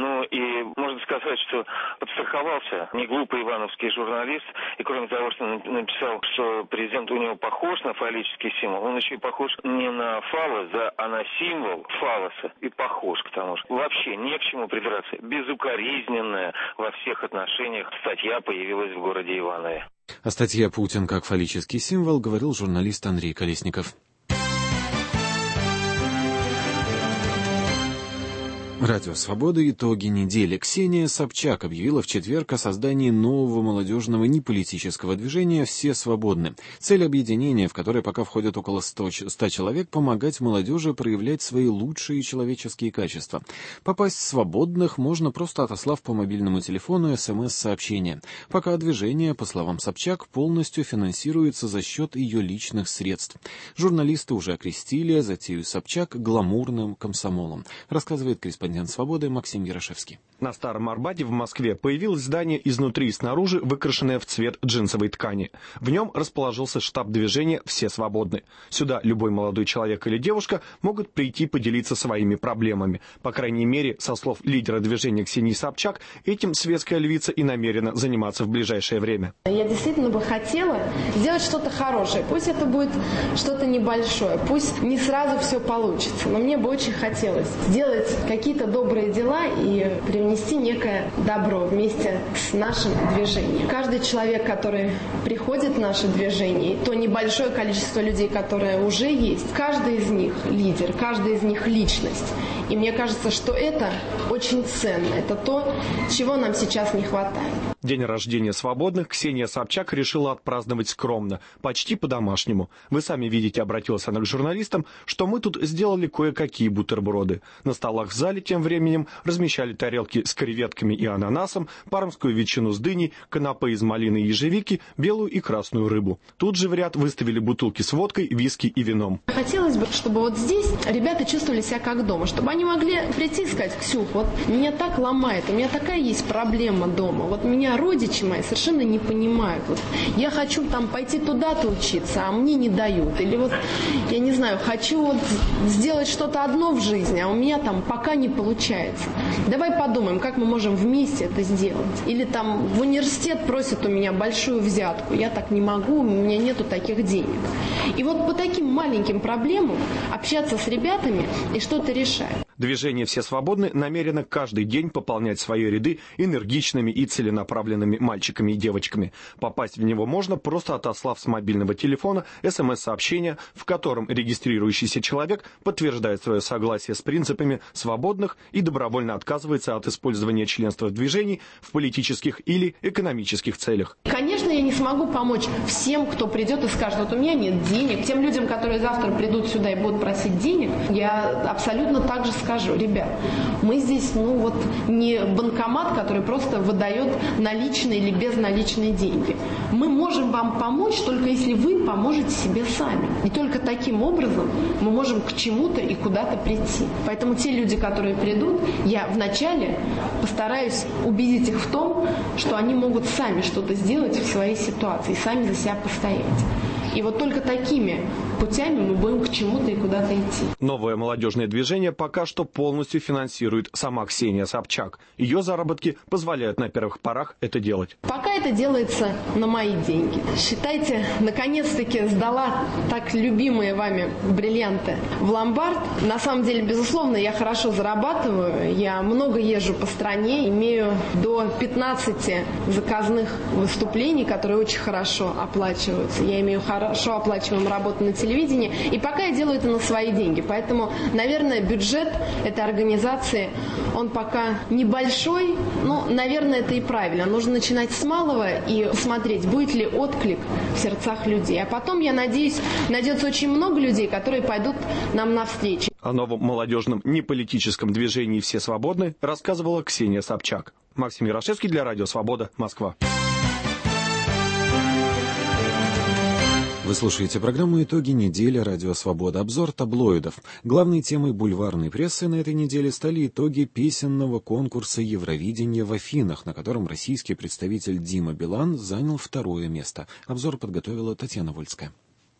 S5: И можно сказать, что подстраховался неглупый ивановский журналист, и кроме того, что написал, что президент у него похож на фаллический символ, он еще и похож не на фаллос, да, а на символ фаллоса. И похож к тому же. Вообще не к чему придраться. Безукоризненная во всех отношениях статья появилась в городе Иванове.
S3: О статье «Путин как фаллический символ» говорил журналист Андрей Колесников. Радио «Свобода. Итоги недели». Ксения Собчак объявила в четверг о создании нового молодежного неполитического движения «Все свободны». Цель объединения, в которое пока входят около 100 человек, помогать молодежи проявлять свои лучшие человеческие качества. Попасть в свободных можно, просто отослав по мобильному телефону СМС-сообщение. Пока движение, по словам Собчак, полностью финансируется за счет ее личных средств. Журналисты уже окрестили затею Собчак гламурным комсомолом, рассказывает корреспондент «Свободы» Максим Ярошевский.
S14: На Старом Арбате в Москве появилось здание изнутри и снаружи, выкрашенное в цвет джинсовой ткани. В нем расположился штаб движения «Все свободны». Сюда любой молодой человек или девушка могут прийти поделиться своими проблемами. По крайней мере, со слов лидера движения Ксении Собчак, этим светская львица и намерена заниматься в ближайшее время.
S9: Я действительно бы хотела сделать что-то хорошее. Пусть это будет что-то небольшое, пусть не сразу все получится, но мне бы очень хотелось сделать какие-то добрые дела и привнести некое добро вместе с нашим движением. Каждый человек, который приходит в наше движение, и то небольшое количество людей, которое уже есть, каждый из них лидер, каждый из них личность. И мне кажется, что это очень ценно. Это то, чего нам сейчас не хватает.
S14: День рождения свободных Ксения Собчак решила отпраздновать скромно, почти по-домашнему. Вы сами видите, обратилась она к журналистам, что мы тут сделали кое-какие бутерброды. На столах в зале тем временем размещали тарелки с креветками и ананасом, пармскую ветчину с дыней, канапе из малины и ежевики, белую и красную рыбу. Тут же в ряд выставили бутылки с водкой, виски и вином.
S9: Хотелось бы, чтобы вот здесь ребята чувствовали себя как дома, чтобы они могли прийти и сказать: Ксюх, вот меня так ломает, у меня такая есть проблема дома, вот меня родичи мои совершенно не понимают. Вот я хочу там пойти туда-то учиться, а мне не дают. Или вот, я не знаю, хочу вот сделать что-то одно в жизни, а у меня там пока не получается. Давай подумаем, как мы можем вместе это сделать. Или там в университет просят у меня большую взятку, я так не могу, у меня нету таких денег. И вот по таким маленьким проблемам общаться с ребятами и что-то решать.
S14: Движение «Все свободны» намерено каждый день пополнять свои ряды энергичными и целенаправленными мальчиками и девочками. Попасть в него можно, просто отослав с мобильного телефона СМС-сообщение, в котором регистрирующийся человек подтверждает свое согласие с принципами свободных и добровольно отказывается от использования членства в движении в политических или экономических целях.
S9: Конечно, я не смогу помочь всем, кто придет и скажет: вот у меня нет денег. Тем людям, которые завтра придут сюда и будут просить денег, я абсолютно так же скажу: ребят, мы здесь, не банкомат, который просто выдает наличные или безналичные деньги. Мы можем вам помочь только если вы поможете себе сами. И только таким образом мы можем к чему-то и куда-то прийти. Поэтому те люди, которые придут, я вначале постараюсь убедить их в том, что они могут сами что-то сделать в своей ситуации, сами за себя постоять. И вот только такими путями мы будем к чему-то и куда-то идти.
S14: Новое молодежное движение пока что полностью финансирует сама Ксения Собчак. Ее заработки позволяют на первых порах это делать.
S9: Пока это делается на мои деньги. Считайте, наконец-таки сдала так любимые вами бриллианты в ломбард. На самом деле, безусловно, я хорошо зарабатываю. Я много езжу по стране, имею до 15 заказных выступлений, которые очень хорошо оплачиваются. Я имею хорошо оплачиваемую работу на телевидении, и пока я делаю это на свои деньги. Поэтому, наверное, бюджет этой организации, он пока небольшой, но, наверное, это и правильно. Нужно начинать с малого и смотреть, будет ли отклик в сердцах людей. А потом, я надеюсь, найдется очень много людей, которые пойдут нам навстречу.
S14: О новом молодежном неполитическом движении «Все свободны» рассказывала Ксения Собчак. Максим Ярошевский для Радио Свобода, Москва.
S3: Вы слушаете программу «Итоги недели. Радио Свобода». Обзор таблоидов. Главной темой бульварной прессы на этой неделе стали итоги песенного конкурса Евровидения в Афинах, на котором российский представитель Дима Билан занял 2-е место. Обзор подготовила Татьяна Вольская.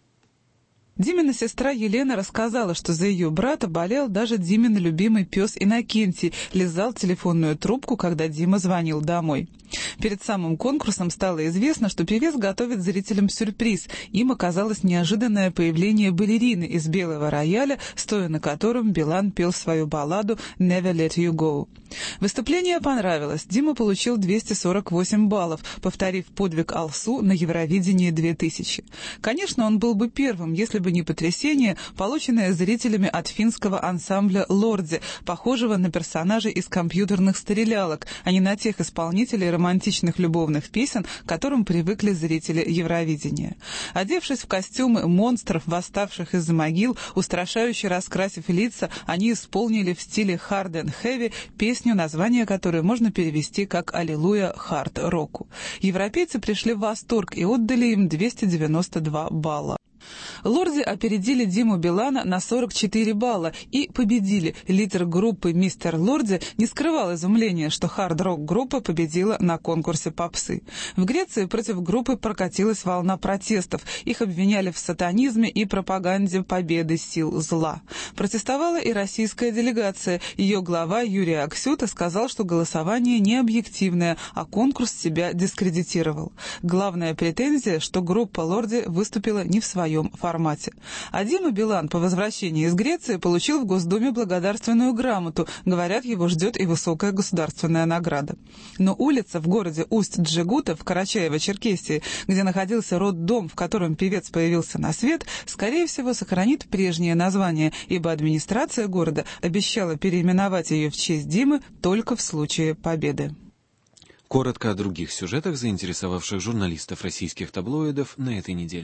S11: Димина сестра Елена рассказала, что за ее брата болел даже Димин любимый пес Иннокентий, лизал телефонную трубку, когда Дима звонил домой. Перед самым конкурсом стало известно, что певец готовит зрителям сюрприз. Им оказалось неожиданное появление балерины из белого рояля, стоя на котором Билан пел свою балладу «Never Let You Go». Выступление понравилось. Дима получил 248 баллов, повторив подвиг Алсу на Евровидении 2000. Конечно, он был бы первым, если бы не потрясение, полученное зрителями от финского ансамбля «Лорди», похожего на персонажей из компьютерных стрелялок, а не на тех исполнителей романтичных любовных песен, к которым привыкли зрители Евровидения. Одевшись в костюмы монстров, восставших из могил, устрашающе раскрасив лица, они исполнили в стиле hard and heavy песню, название которой можно перевести как «Аллилуйя хард-року». Европейцы пришли в восторг и отдали им 292 балла. Лорди опередили Диму Билана на 44 балла и победили. Лидер группы «Мистер Лорди» не скрывал изумления, что хард-рок-группа победила на конкурсе попсы. В Греции против группы прокатилась волна протестов. Их обвиняли в сатанизме и пропаганде победы сил зла. Протестовала и российская делегация. Ее глава Юрий Аксюта сказал, что голосование не объективное, а конкурс себя дискредитировал. Главная претензия, что группа «Лорди» выступила не в своем формате. А Дима Билан по возвращении из Греции получил в Госдуме благодарственную грамоту. Говорят, его ждет и высокая государственная награда. Но улица в городе Усть-Джегута в Карачаево-Черкесии, где находился роддом, в котором певец появился на свет, скорее всего, сохранит прежнее название, ибо администрация города обещала переименовать ее в честь Димы только в случае победы.
S3: Коротко о других сюжетах, заинтересовавших журналистов российских таблоидов на этой неделе.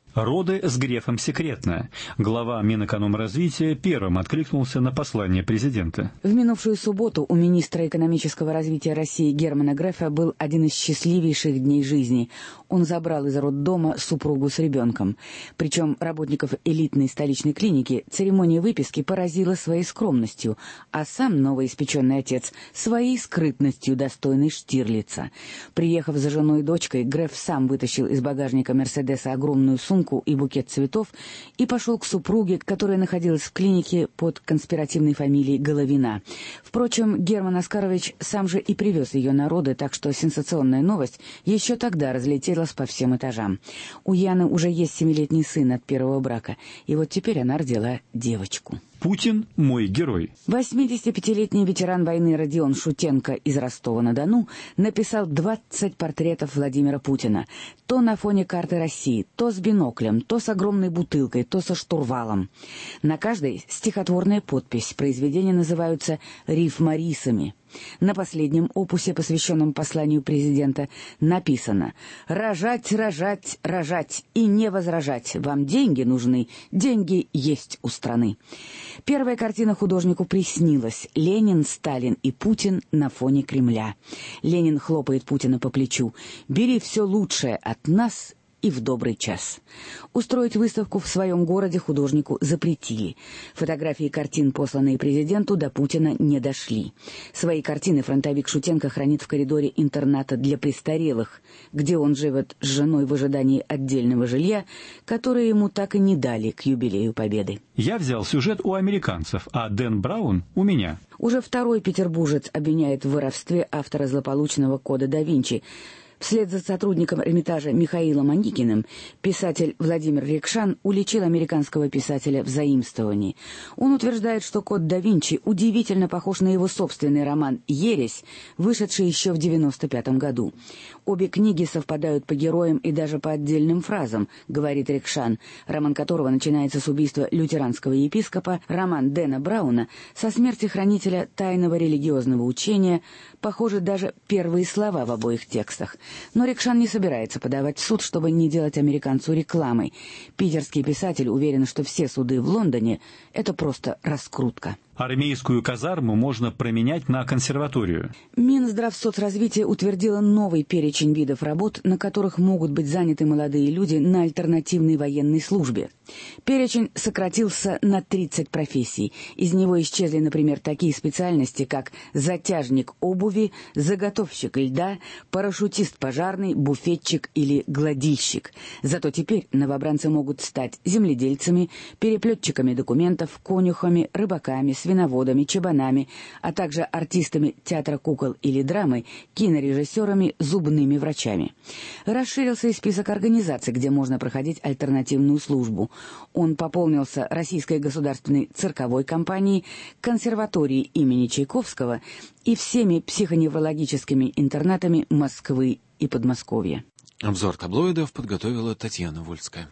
S12: Роды с грифом «секретно». Глава Минэкономразвития первым откликнулся на послание президента.
S2: В минувшую субботу у министра экономического развития России Германа Грефа был один из счастливейших дней жизни. Он забрал из роддома супругу с ребенком. Причем работников элитной столичной клиники церемония выписки поразила своей скромностью, а сам новоиспеченный отец своей скрытностью, достойной Штирлица. Приехав за женой и дочкой, Греф сам вытащил из багажника «Мерседеса» огромную сумку и букет цветов и пошел к супруге, которая находилась в клинике под конспиративной фамилией Головина. Впрочем, Герман Оскарович сам же и привез ее на роды, так что сенсационная новость еще тогда разлетелась по всем этажам. У Яны уже есть 7-летний сын от первого брака, и вот теперь она родила девочку.
S12: Путин – мой герой.
S2: 85-летний ветеран войны Родион Шутенко из Ростова-на-Дону написал 20 портретов Владимира Путина. То на фоне карты России, то с биноклем, то с огромной бутылкой, то со штурвалом. На каждой стихотворная подпись. Произведения называются «рифмарисами». На последнем опусе, посвященном посланию президента, написано: «Рожать, рожать, рожать и не возражать. Вам деньги нужны, деньги есть у страны». Первая картина художнику приснилась: Ленин, Сталин и Путин на фоне Кремля. Ленин хлопает Путина по плечу: «Бери все лучшее от нас и в добрый час». Устроить выставку в своем городе художнику запретили. Фотографии картин, посланные президенту, до Путина не дошли. Свои картины фронтовик Шутенко хранит в коридоре интерната для престарелых, где он живет с женой в ожидании отдельного жилья, которое ему так и не дали к юбилею Победы.
S12: Я взял сюжет у американцев, а Дэн Браун у меня.
S2: Уже второй петербуржец обвиняет в воровстве автора злополучного «Кода да Винчи». Вслед за сотрудником Эрмитажа Михаилом Аникиным писатель Владимир Рекшан уличил американского писателя в заимствовании. Он утверждает, что «Код да Винчи» удивительно похож на его собственный роман «Ересь», вышедший еще в 1995 году. Обе книги совпадают по героям и даже по отдельным фразам, говорит Рекшан, роман которого начинается с убийства лютеранского епископа, роман Дэна Брауна со смерти хранителя тайного религиозного учения, похожи даже первые слова в обоих текстах. Но Рекшан не собирается подавать в суд, чтобы не делать американцу рекламой. Питерский писатель уверен, что все суды в Лондоне – это просто раскрутка.
S12: Армейскую казарму можно променять на консерваторию.
S2: Минздравсоцразвитие утвердило новый перечень видов работ, на которых могут быть заняты молодые люди на альтернативной военной службе. Перечень сократился на 30 профессий. Из него исчезли, например, такие специальности, как затяжник обуви, заготовщик льда, парашютист пожарный, буфетчик или гладильщик. Зато теперь новобранцы могут стать земледельцами, переплетчиками документов, конюхами, рыбаками, свиноводами, чабанами, а также артистами театра кукол или драмы, кинорежиссерами, зубными врачами. Расширился и список организаций, где можно проходить альтернативную службу. Он пополнился Российской государственной цирковой компанией, консерваторией имени Чайковского и всеми психоневрологическими интернатами Москвы и Подмосковья.
S3: Обзор таблоидов подготовила Татьяна Вольская.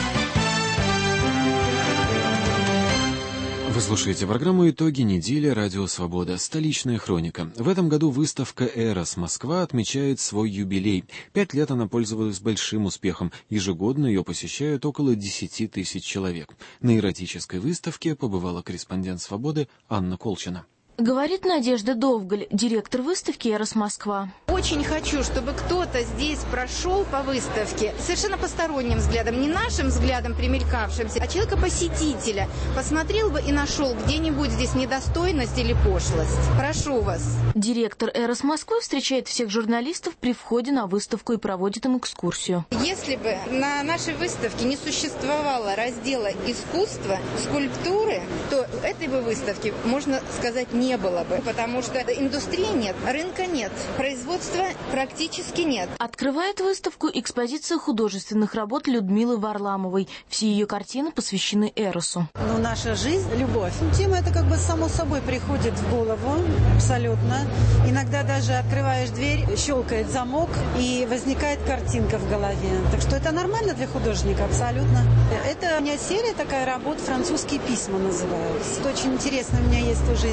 S3: Вы слушаете программу «Итоги недели. Радио Свобода. Столичная хроника». В этом году выставка «Эрос Москва» отмечает свой юбилей. 5 лет она пользовалась большим успехом. Ежегодно ее посещают около 10 тысяч человек. На эротической выставке побывала корреспондент «Свободы» Анна Колчина.
S13: Говорит Надежда Довгаль, директор выставки «Эрос Москва».
S23: Очень хочу, чтобы кто-то здесь прошел по выставке совершенно посторонним взглядом, не нашим взглядом примелькавшимся, а человека-посетителя. Посмотрел бы и нашел где-нибудь здесь недостойность или пошлость. Прошу вас.
S13: Директор «Эрос Москвы» встречает всех журналистов при входе на выставку и проводит им экскурсию.
S23: Если бы на нашей выставке не существовало раздела искусства, скульптуры, то этой бы выставки, можно сказать, не было бы, потому что индустрии нет, рынка нет, производства практически нет.
S13: Открывает выставку экспозиция художественных работ Людмилы Варламовой. Все ее картины посвящены Эросу.
S24: Ну, наша жизнь – любовь. Тема это как бы само собой приходит в голову, абсолютно. Иногда даже открываешь дверь, щелкает замок, и возникает картинка в голове. Так что это нормально для художника, абсолютно. Это у меня серия такая работ «Французские письма» называется. Очень интересно, у меня есть тоже из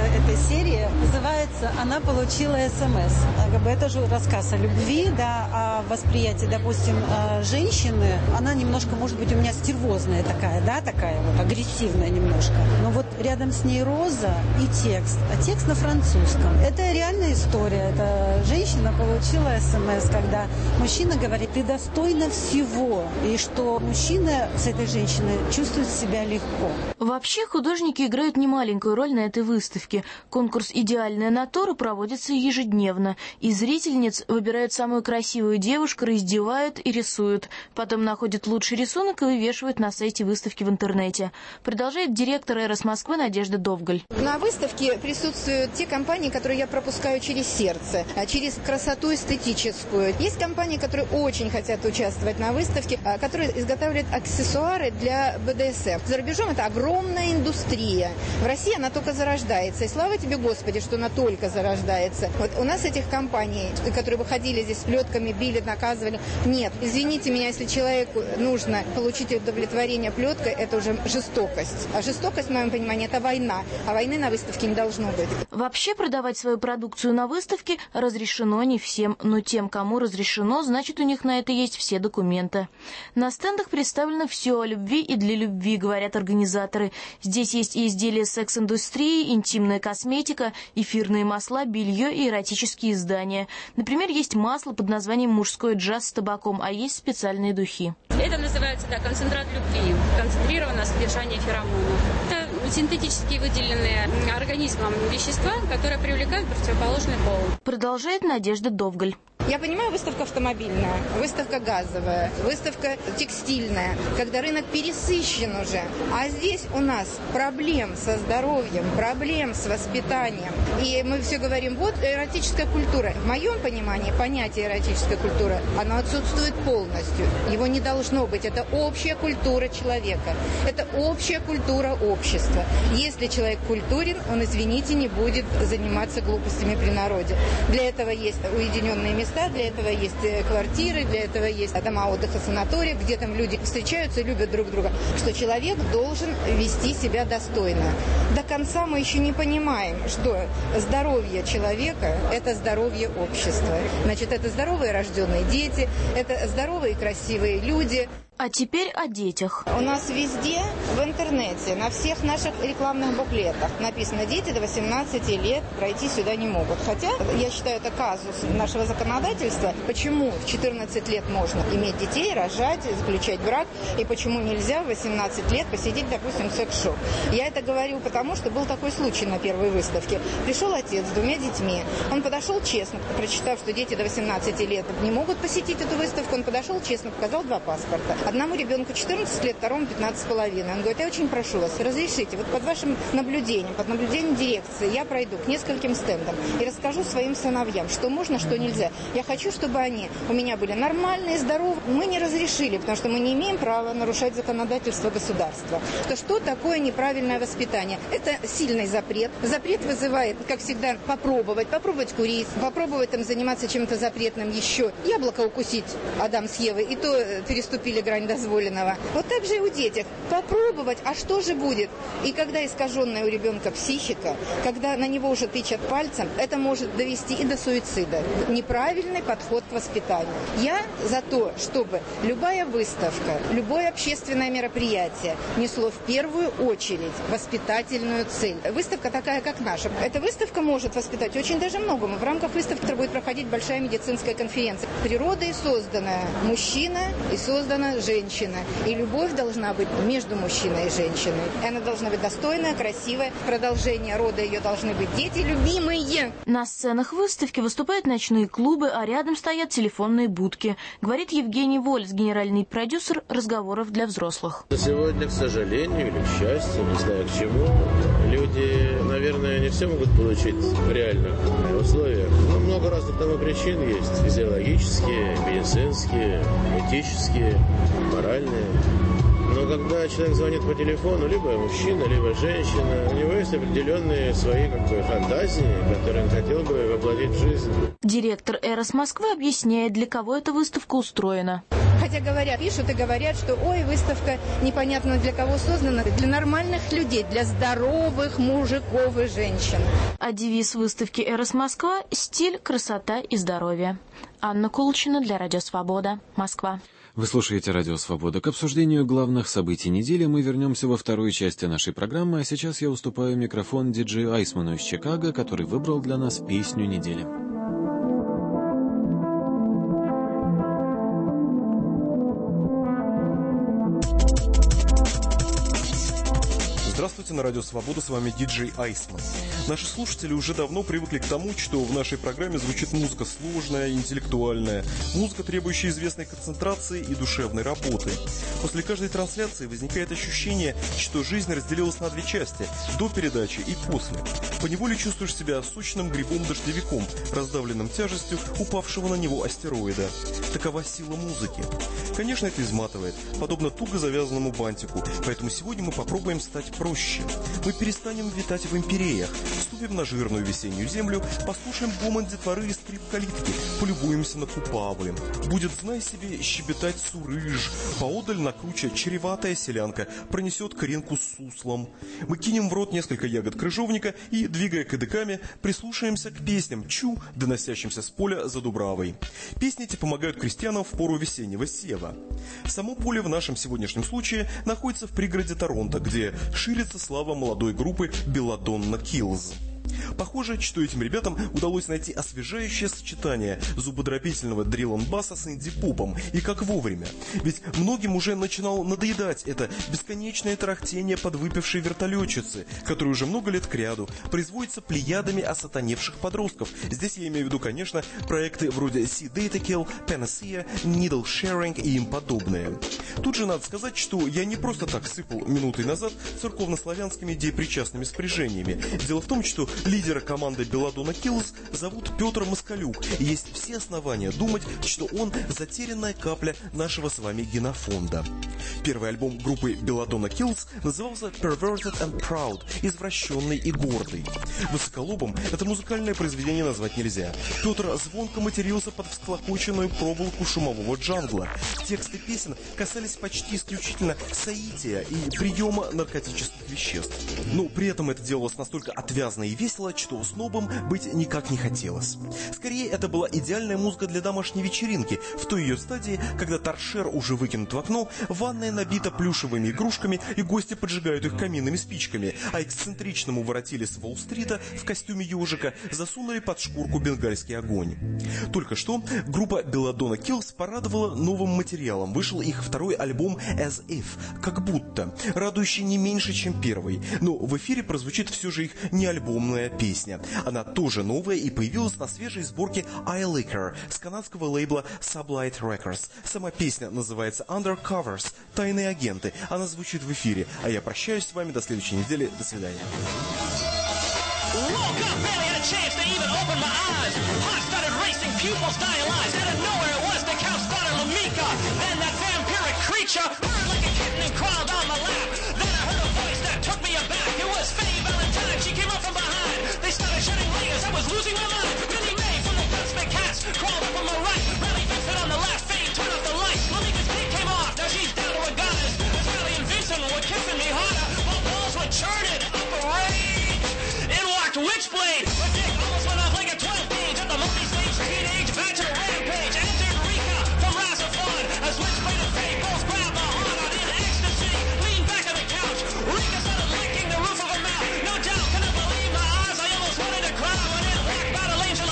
S24: этой серии называется «Она получила СМС». Это же рассказ о любви, да, о восприятии, допустим, женщины. Она немножко, может быть, у меня стервозная такая, да, такая вот агрессивная немножко. Но вот рядом с ней роза и текст, а текст на французском. Это реальная история. Это женщина получила СМС, когда мужчина говорит: ты достойна всего, и что мужчина с этой женщиной чувствует себя легко.
S13: Вообще художники играют немаленькую роль на этой выставке. Конкурс «Идеальная натура» проводится ежедневно. Из зрительниц выбирают самую красивую девушку, раздевают и рисуют. Потом находят лучший рисунок и вывешивают на сайте выставки в интернете. Продолжает директор «Эрос Москвы» Надежда Довгаль.
S23: На выставке присутствуют те компании, которые я пропускаю через сердце, через красоту эстетическую. Есть компании, которые очень хотят участвовать на выставке, которые изготавливают аксессуары для БДСМ. За рубежом это огромная индустрия. В России она только зарождается. И слава тебе, Господи, что она только зарождается. Вот у нас этих компаний, которые выходили здесь с плетками, били, наказывали, нет. Извините меня, если человеку нужно получить удовлетворение плеткой, это уже жестокость. А жестокость, в моем понимании, это война. А войны на выставке не должно быть.
S13: Вообще продавать свою продукцию на выставке разрешено не всем, но тем, кому разрешено, значит, у них на это есть все документы. На стендах представлено все о любви и для любви, говорят организаторы. Здесь есть и изделия секс-индустрии, интимная косметика, эфирные масла, белье и эротические издания. Например, есть масло под названием «Мужской джаз с табаком», а есть специальные духи.
S6: Это называется, да, концентрат любви, концентрированное содержание феромонов. Это синтетически выделенные организмом вещества, которые привлекают противоположный пол.
S13: Продолжает Надежда Довгаль.
S23: Я понимаю, выставка автомобильная, выставка газовая, выставка текстильная, когда рынок пересыщен уже. А здесь у нас проблем со здоровьем, проблем с воспитанием. И мы все говорим, вот эротическая культура. В моем понимании понятие эротическая культура, оно отсутствует полностью. Его не должно быть. Это общая культура человека. Это общая культура общества. Если человек культурен, он, извините, не будет заниматься глупостями при народе. Для этого есть уединенные места, для этого есть квартиры, для этого есть дома отдыха, санатории, где там люди встречаются и любят друг друга. Что человек должен вести себя достойно. До конца мы еще не понимаем, что здоровье человека – это здоровье общества. Значит, это здоровые рожденные дети, это здоровые красивые люди.
S13: А теперь о детях.
S23: У нас везде в интернете, на всех наших рекламных буклетах написано: дети до 18 лет пройти сюда не могут. Хотя, я считаю, это казус нашего законодательства. Почему в 14 лет можно иметь детей, рожать, заключать брак, и почему нельзя в 18 лет посетить, допустим, секс-шоп? Я это говорю потому, что был такой случай на первой выставке. Пришел отец с 2 детьми. Он подошел честно, прочитав, что дети до 18 лет не могут посетить эту выставку, он подошел честно, показал 2 паспорта. Одному ребенку 14 лет, второму 15,5. Он говорит: я очень прошу вас, разрешите, вот под вашим наблюдением, под наблюдением дирекции, я пройду к нескольким стендам и расскажу своим сыновьям, что можно, что нельзя. Я хочу, чтобы они у меня были нормальные, здоровые. Мы не разрешили, потому что мы не имеем права нарушать законодательство государства. Что такое неправильное воспитание? Это сильный запрет. Запрет вызывает, как всегда, попробовать курить, попробовать там заниматься чем-то запретным еще. Яблоко укусить Адам с Евой, и то переступили границу дозволенного. Вот так же и у детей. Попробовать, а что же будет? И когда искаженная у ребенка психика, когда на него уже тычат пальцем, это может довести и до суицида. Неправильный подход к воспитанию. Я за то, чтобы любая выставка, любое общественное мероприятие несло в первую очередь воспитательную цель. Выставка такая, как наша. Эта выставка может воспитать очень даже многому. В рамках выставки будет проходить большая медицинская конференция. Природой создана мужчина и создана женщина. И любовь должна быть между мужчиной и женщиной. Она должна быть достойная, красивая. Продолжение рода ее должны быть дети любимые.
S13: На сценах выставки выступают ночные клубы, а рядом стоят телефонные будки. Говорит Евгений Вольц, генеральный продюсер разговоров для взрослых.
S10: Сегодня, к сожалению или к счастью, не знаю к чему, люди, наверное, не все могут получить в реальных условиях. Но много разных тому причин есть. Физиологические, медицинские, этические, моральные. Но когда человек звонит по телефону, либо мужчина, либо женщина, у него есть определенные свои фантазии, которые он хотел бы воплотить в жизнь.
S13: Директор «Эрос Москвы» объясняет, для кого эта выставка устроена.
S23: Хотя пишут и говорят, что ой, выставка непонятно для кого создана. Для нормальных людей, для здоровых мужиков и женщин.
S13: А девиз выставки «Эрос Москва» – стиль, красота и здоровье. Анна Кулчина для Радио Свобода, Москва.
S3: Вы слушаете Радио Свобода. К обсуждению главных событий недели мы вернемся во второй части нашей программы, а сейчас я уступаю микрофон диджею Айсману из Чикаго, который выбрал для нас песню недели.
S15: Здравствуйте, на Радио Свобода, с вами диджей Айсман. Наши слушатели уже давно привыкли к тому, что в нашей программе звучит музыка сложная, интеллектуальная, музыка, требующая известной концентрации и душевной работы. После каждой трансляции возникает ощущение, что жизнь разделилась на две части – до передачи и после. Поневоле чувствуешь себя сочным грибом-дождевиком, раздавленным тяжестью упавшего на него астероида. Такова сила музыки. Конечно, это изматывает, подобно туго завязанному бантику, поэтому сегодня мы попробуем стать проще. Мы перестанем витать в империях, вступим на жирную весеннюю землю, послушаем гомон детворы и скрип калитки, полюбуемся на купавы. Будет, знай себе, щебетать сурыж, поодаль на круче чреватая селянка пронесет коренку с суслом. Мы кинем в рот несколько ягод крыжовника и, двигая кадыками, прислушаемся к песням чу, доносящимся с поля за Дубравой. Песни эти помогают крестьянам в пору весеннего сева. Само поле в нашем сегодняшнем случае находится в пригороде Торонто, где ширится слава молодой группы Belladonna Kills. Похоже, что этим ребятам удалось найти освежающее сочетание зубодробительного дрилл-н-баса с инди-попом, и как вовремя. Ведь многим уже начинало надоедать это бесконечное тарахтение подвыпившей вертолетчицы, которая уже много лет кряду производится плеядами осатаневших подростков. Здесь я имею в виду, конечно, проекты вроде C-Data Kill, Panacea, Needle Sharing и им подобные. Тут же надо сказать, что я не просто так сыпал минутой назад церковнославянскими деепричастными спряжениями. Дело в том, что лидера команды Belladonna Kills зовут Петр Москалюк, и есть все основания думать, что он затерянная капля нашего с вами генофонда. Первый альбом группы Belladonna Kills назывался Perverted and Proud, извращенный и гордый. Высоколобым это музыкальное произведение назвать нельзя. Петр звонко матерился под всклокоченную проволоку шумового джангла. Тексты песен касались почти исключительно соития и приема наркотических веществ. Но при этом это делалось настолько отвязно и весело, что снобом быть никак не хотелось. Скорее, это была идеальная музыка для домашней вечеринки, в той ее стадии, когда торшер уже выкинут в окно, ванная набита плюшевыми игрушками и гости поджигают их каминными спичками, а эксцентричному воротиле с Уолл-стрита в костюме ежика засунули под шкурку бенгальский огонь. Только что группа Belladonna Kills порадовала новым материалом. Вышел их второй альбом As If, как будто, радующий не меньше, чем первый. Но в эфире прозвучит все же их не альбомная песня. Она тоже новая и появилась на свежей сборке iLiquor с канадского лейбла Sublight Records. Сама песня называется Undercovers, тайные агенты. Она звучит в эфире. А я прощаюсь с вами до следующей недели. До свидания.
S16: She came up from behind. They started shooting layers. I was losing my mind. Billy May from the Guns Big Cats crawled up on my right. Rally Vincent on the left. Fade, turn off the lights. Malika's cape came off. Now she's down to her goddess. As Rally and Vincent were kissing me harder, while balls were churning up a rage. In walked Witchblade. Her dick almost went off like a 12-gauge at the multi-stage teenage bachelor rampage. Entered Rika from Razafon. As Witchblade and Faye both grabbed the heart on in ecstasy. Leaned back on the couch. Rika started licking the roof of her mouth. No doubt. Cry when it rock battle angel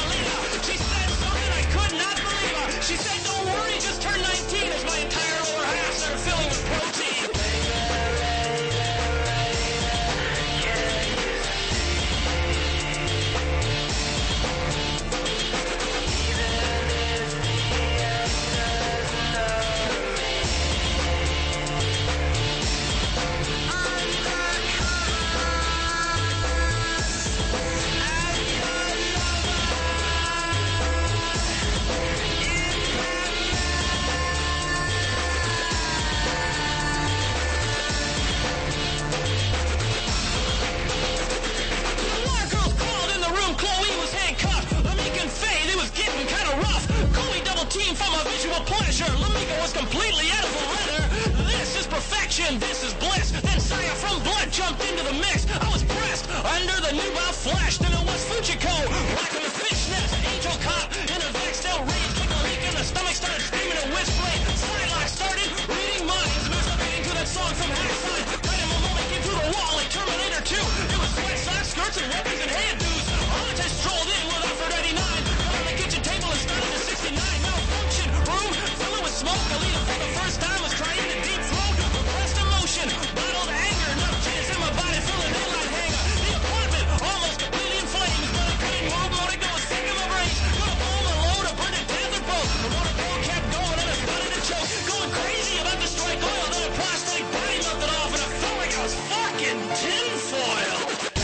S16: treasure. Lamika was completely out of her leather. This is perfection, this is bliss. Then Saya from Blood jumped into the mix. I was pressed under the nubile flesh. Then it was Fujiko, rocking the fishnets. Angel caught in a Vextel rage. Kicked a leak in the stomach, started screaming at Witchblade. Sidelock started reading minds. Masturbating to that song from Hackside. Right in the moment came through the wall like Terminator 2. It was sweat socks, skirts, and weapons and hairdos. Armitage strolled in with Offered 89. Got on the kitchen table and started to 69. Malfunction room filling with smoke. Alita for the first time was trying to deep throat. Repressed emotion, bottled anger. Enough chance in my body filling daylight hanger. The apartment almost completely in flames. But I couldn't move, Lord, I was sick of my rage. Gonna pull the load, a burning panther boat. The motor boat kept going and I started to choke. Going crazy about the strike oil. Then a plastic body melted off and I felt like I was fucking tinfoil.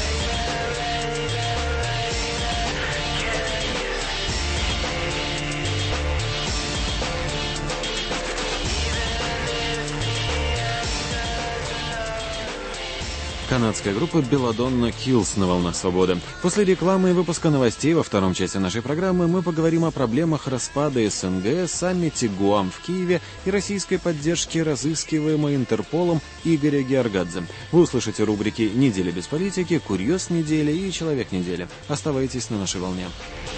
S3: Канадская группа Belladonna Kills на волнах свободы. После рекламы и выпуска новостей во втором части нашей программы мы поговорим о проблемах распада СНГ, саммите ГУАМ в Киеве и российской поддержке разыскиваемой Интерполом Игоря Георгадзе. Вы услышите рубрики «Неделя без политики», «Курьез недели» и «Человек недели». Оставайтесь на нашей волне.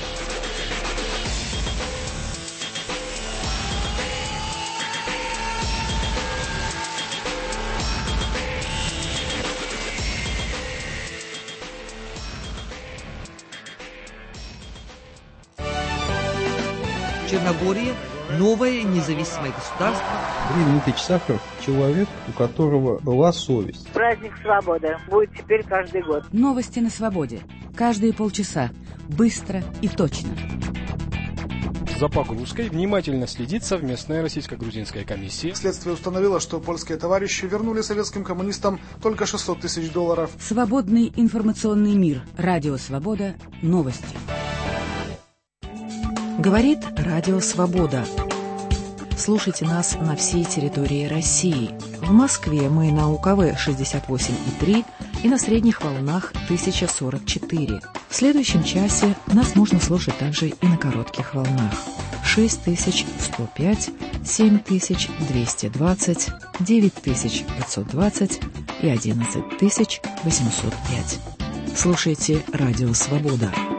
S7: Черногория – новое независимое государство.
S17: Дмитрий Дмитриевич Сахаров – человек, у которого была совесть.
S18: Праздник свободы будет теперь каждый год.
S20: Новости на свободе. Каждые полчаса. Быстро и точно.
S19: За погрузкой внимательно следит совместная российско-грузинская комиссия.
S25: Следствие установило, что польские товарищи вернули советским коммунистам только $600 тысяч.
S20: Свободный информационный мир. Радио Свобода. Новости. Говорит Радио Свобода. Слушайте нас на всей территории России. В Москве мы на УКВ 68,3 и на средних волнах 1044. В следующем часе нас можно слушать также и на коротких волнах 6105, 7220, 9520 и 11805. Слушайте Радио Свобода.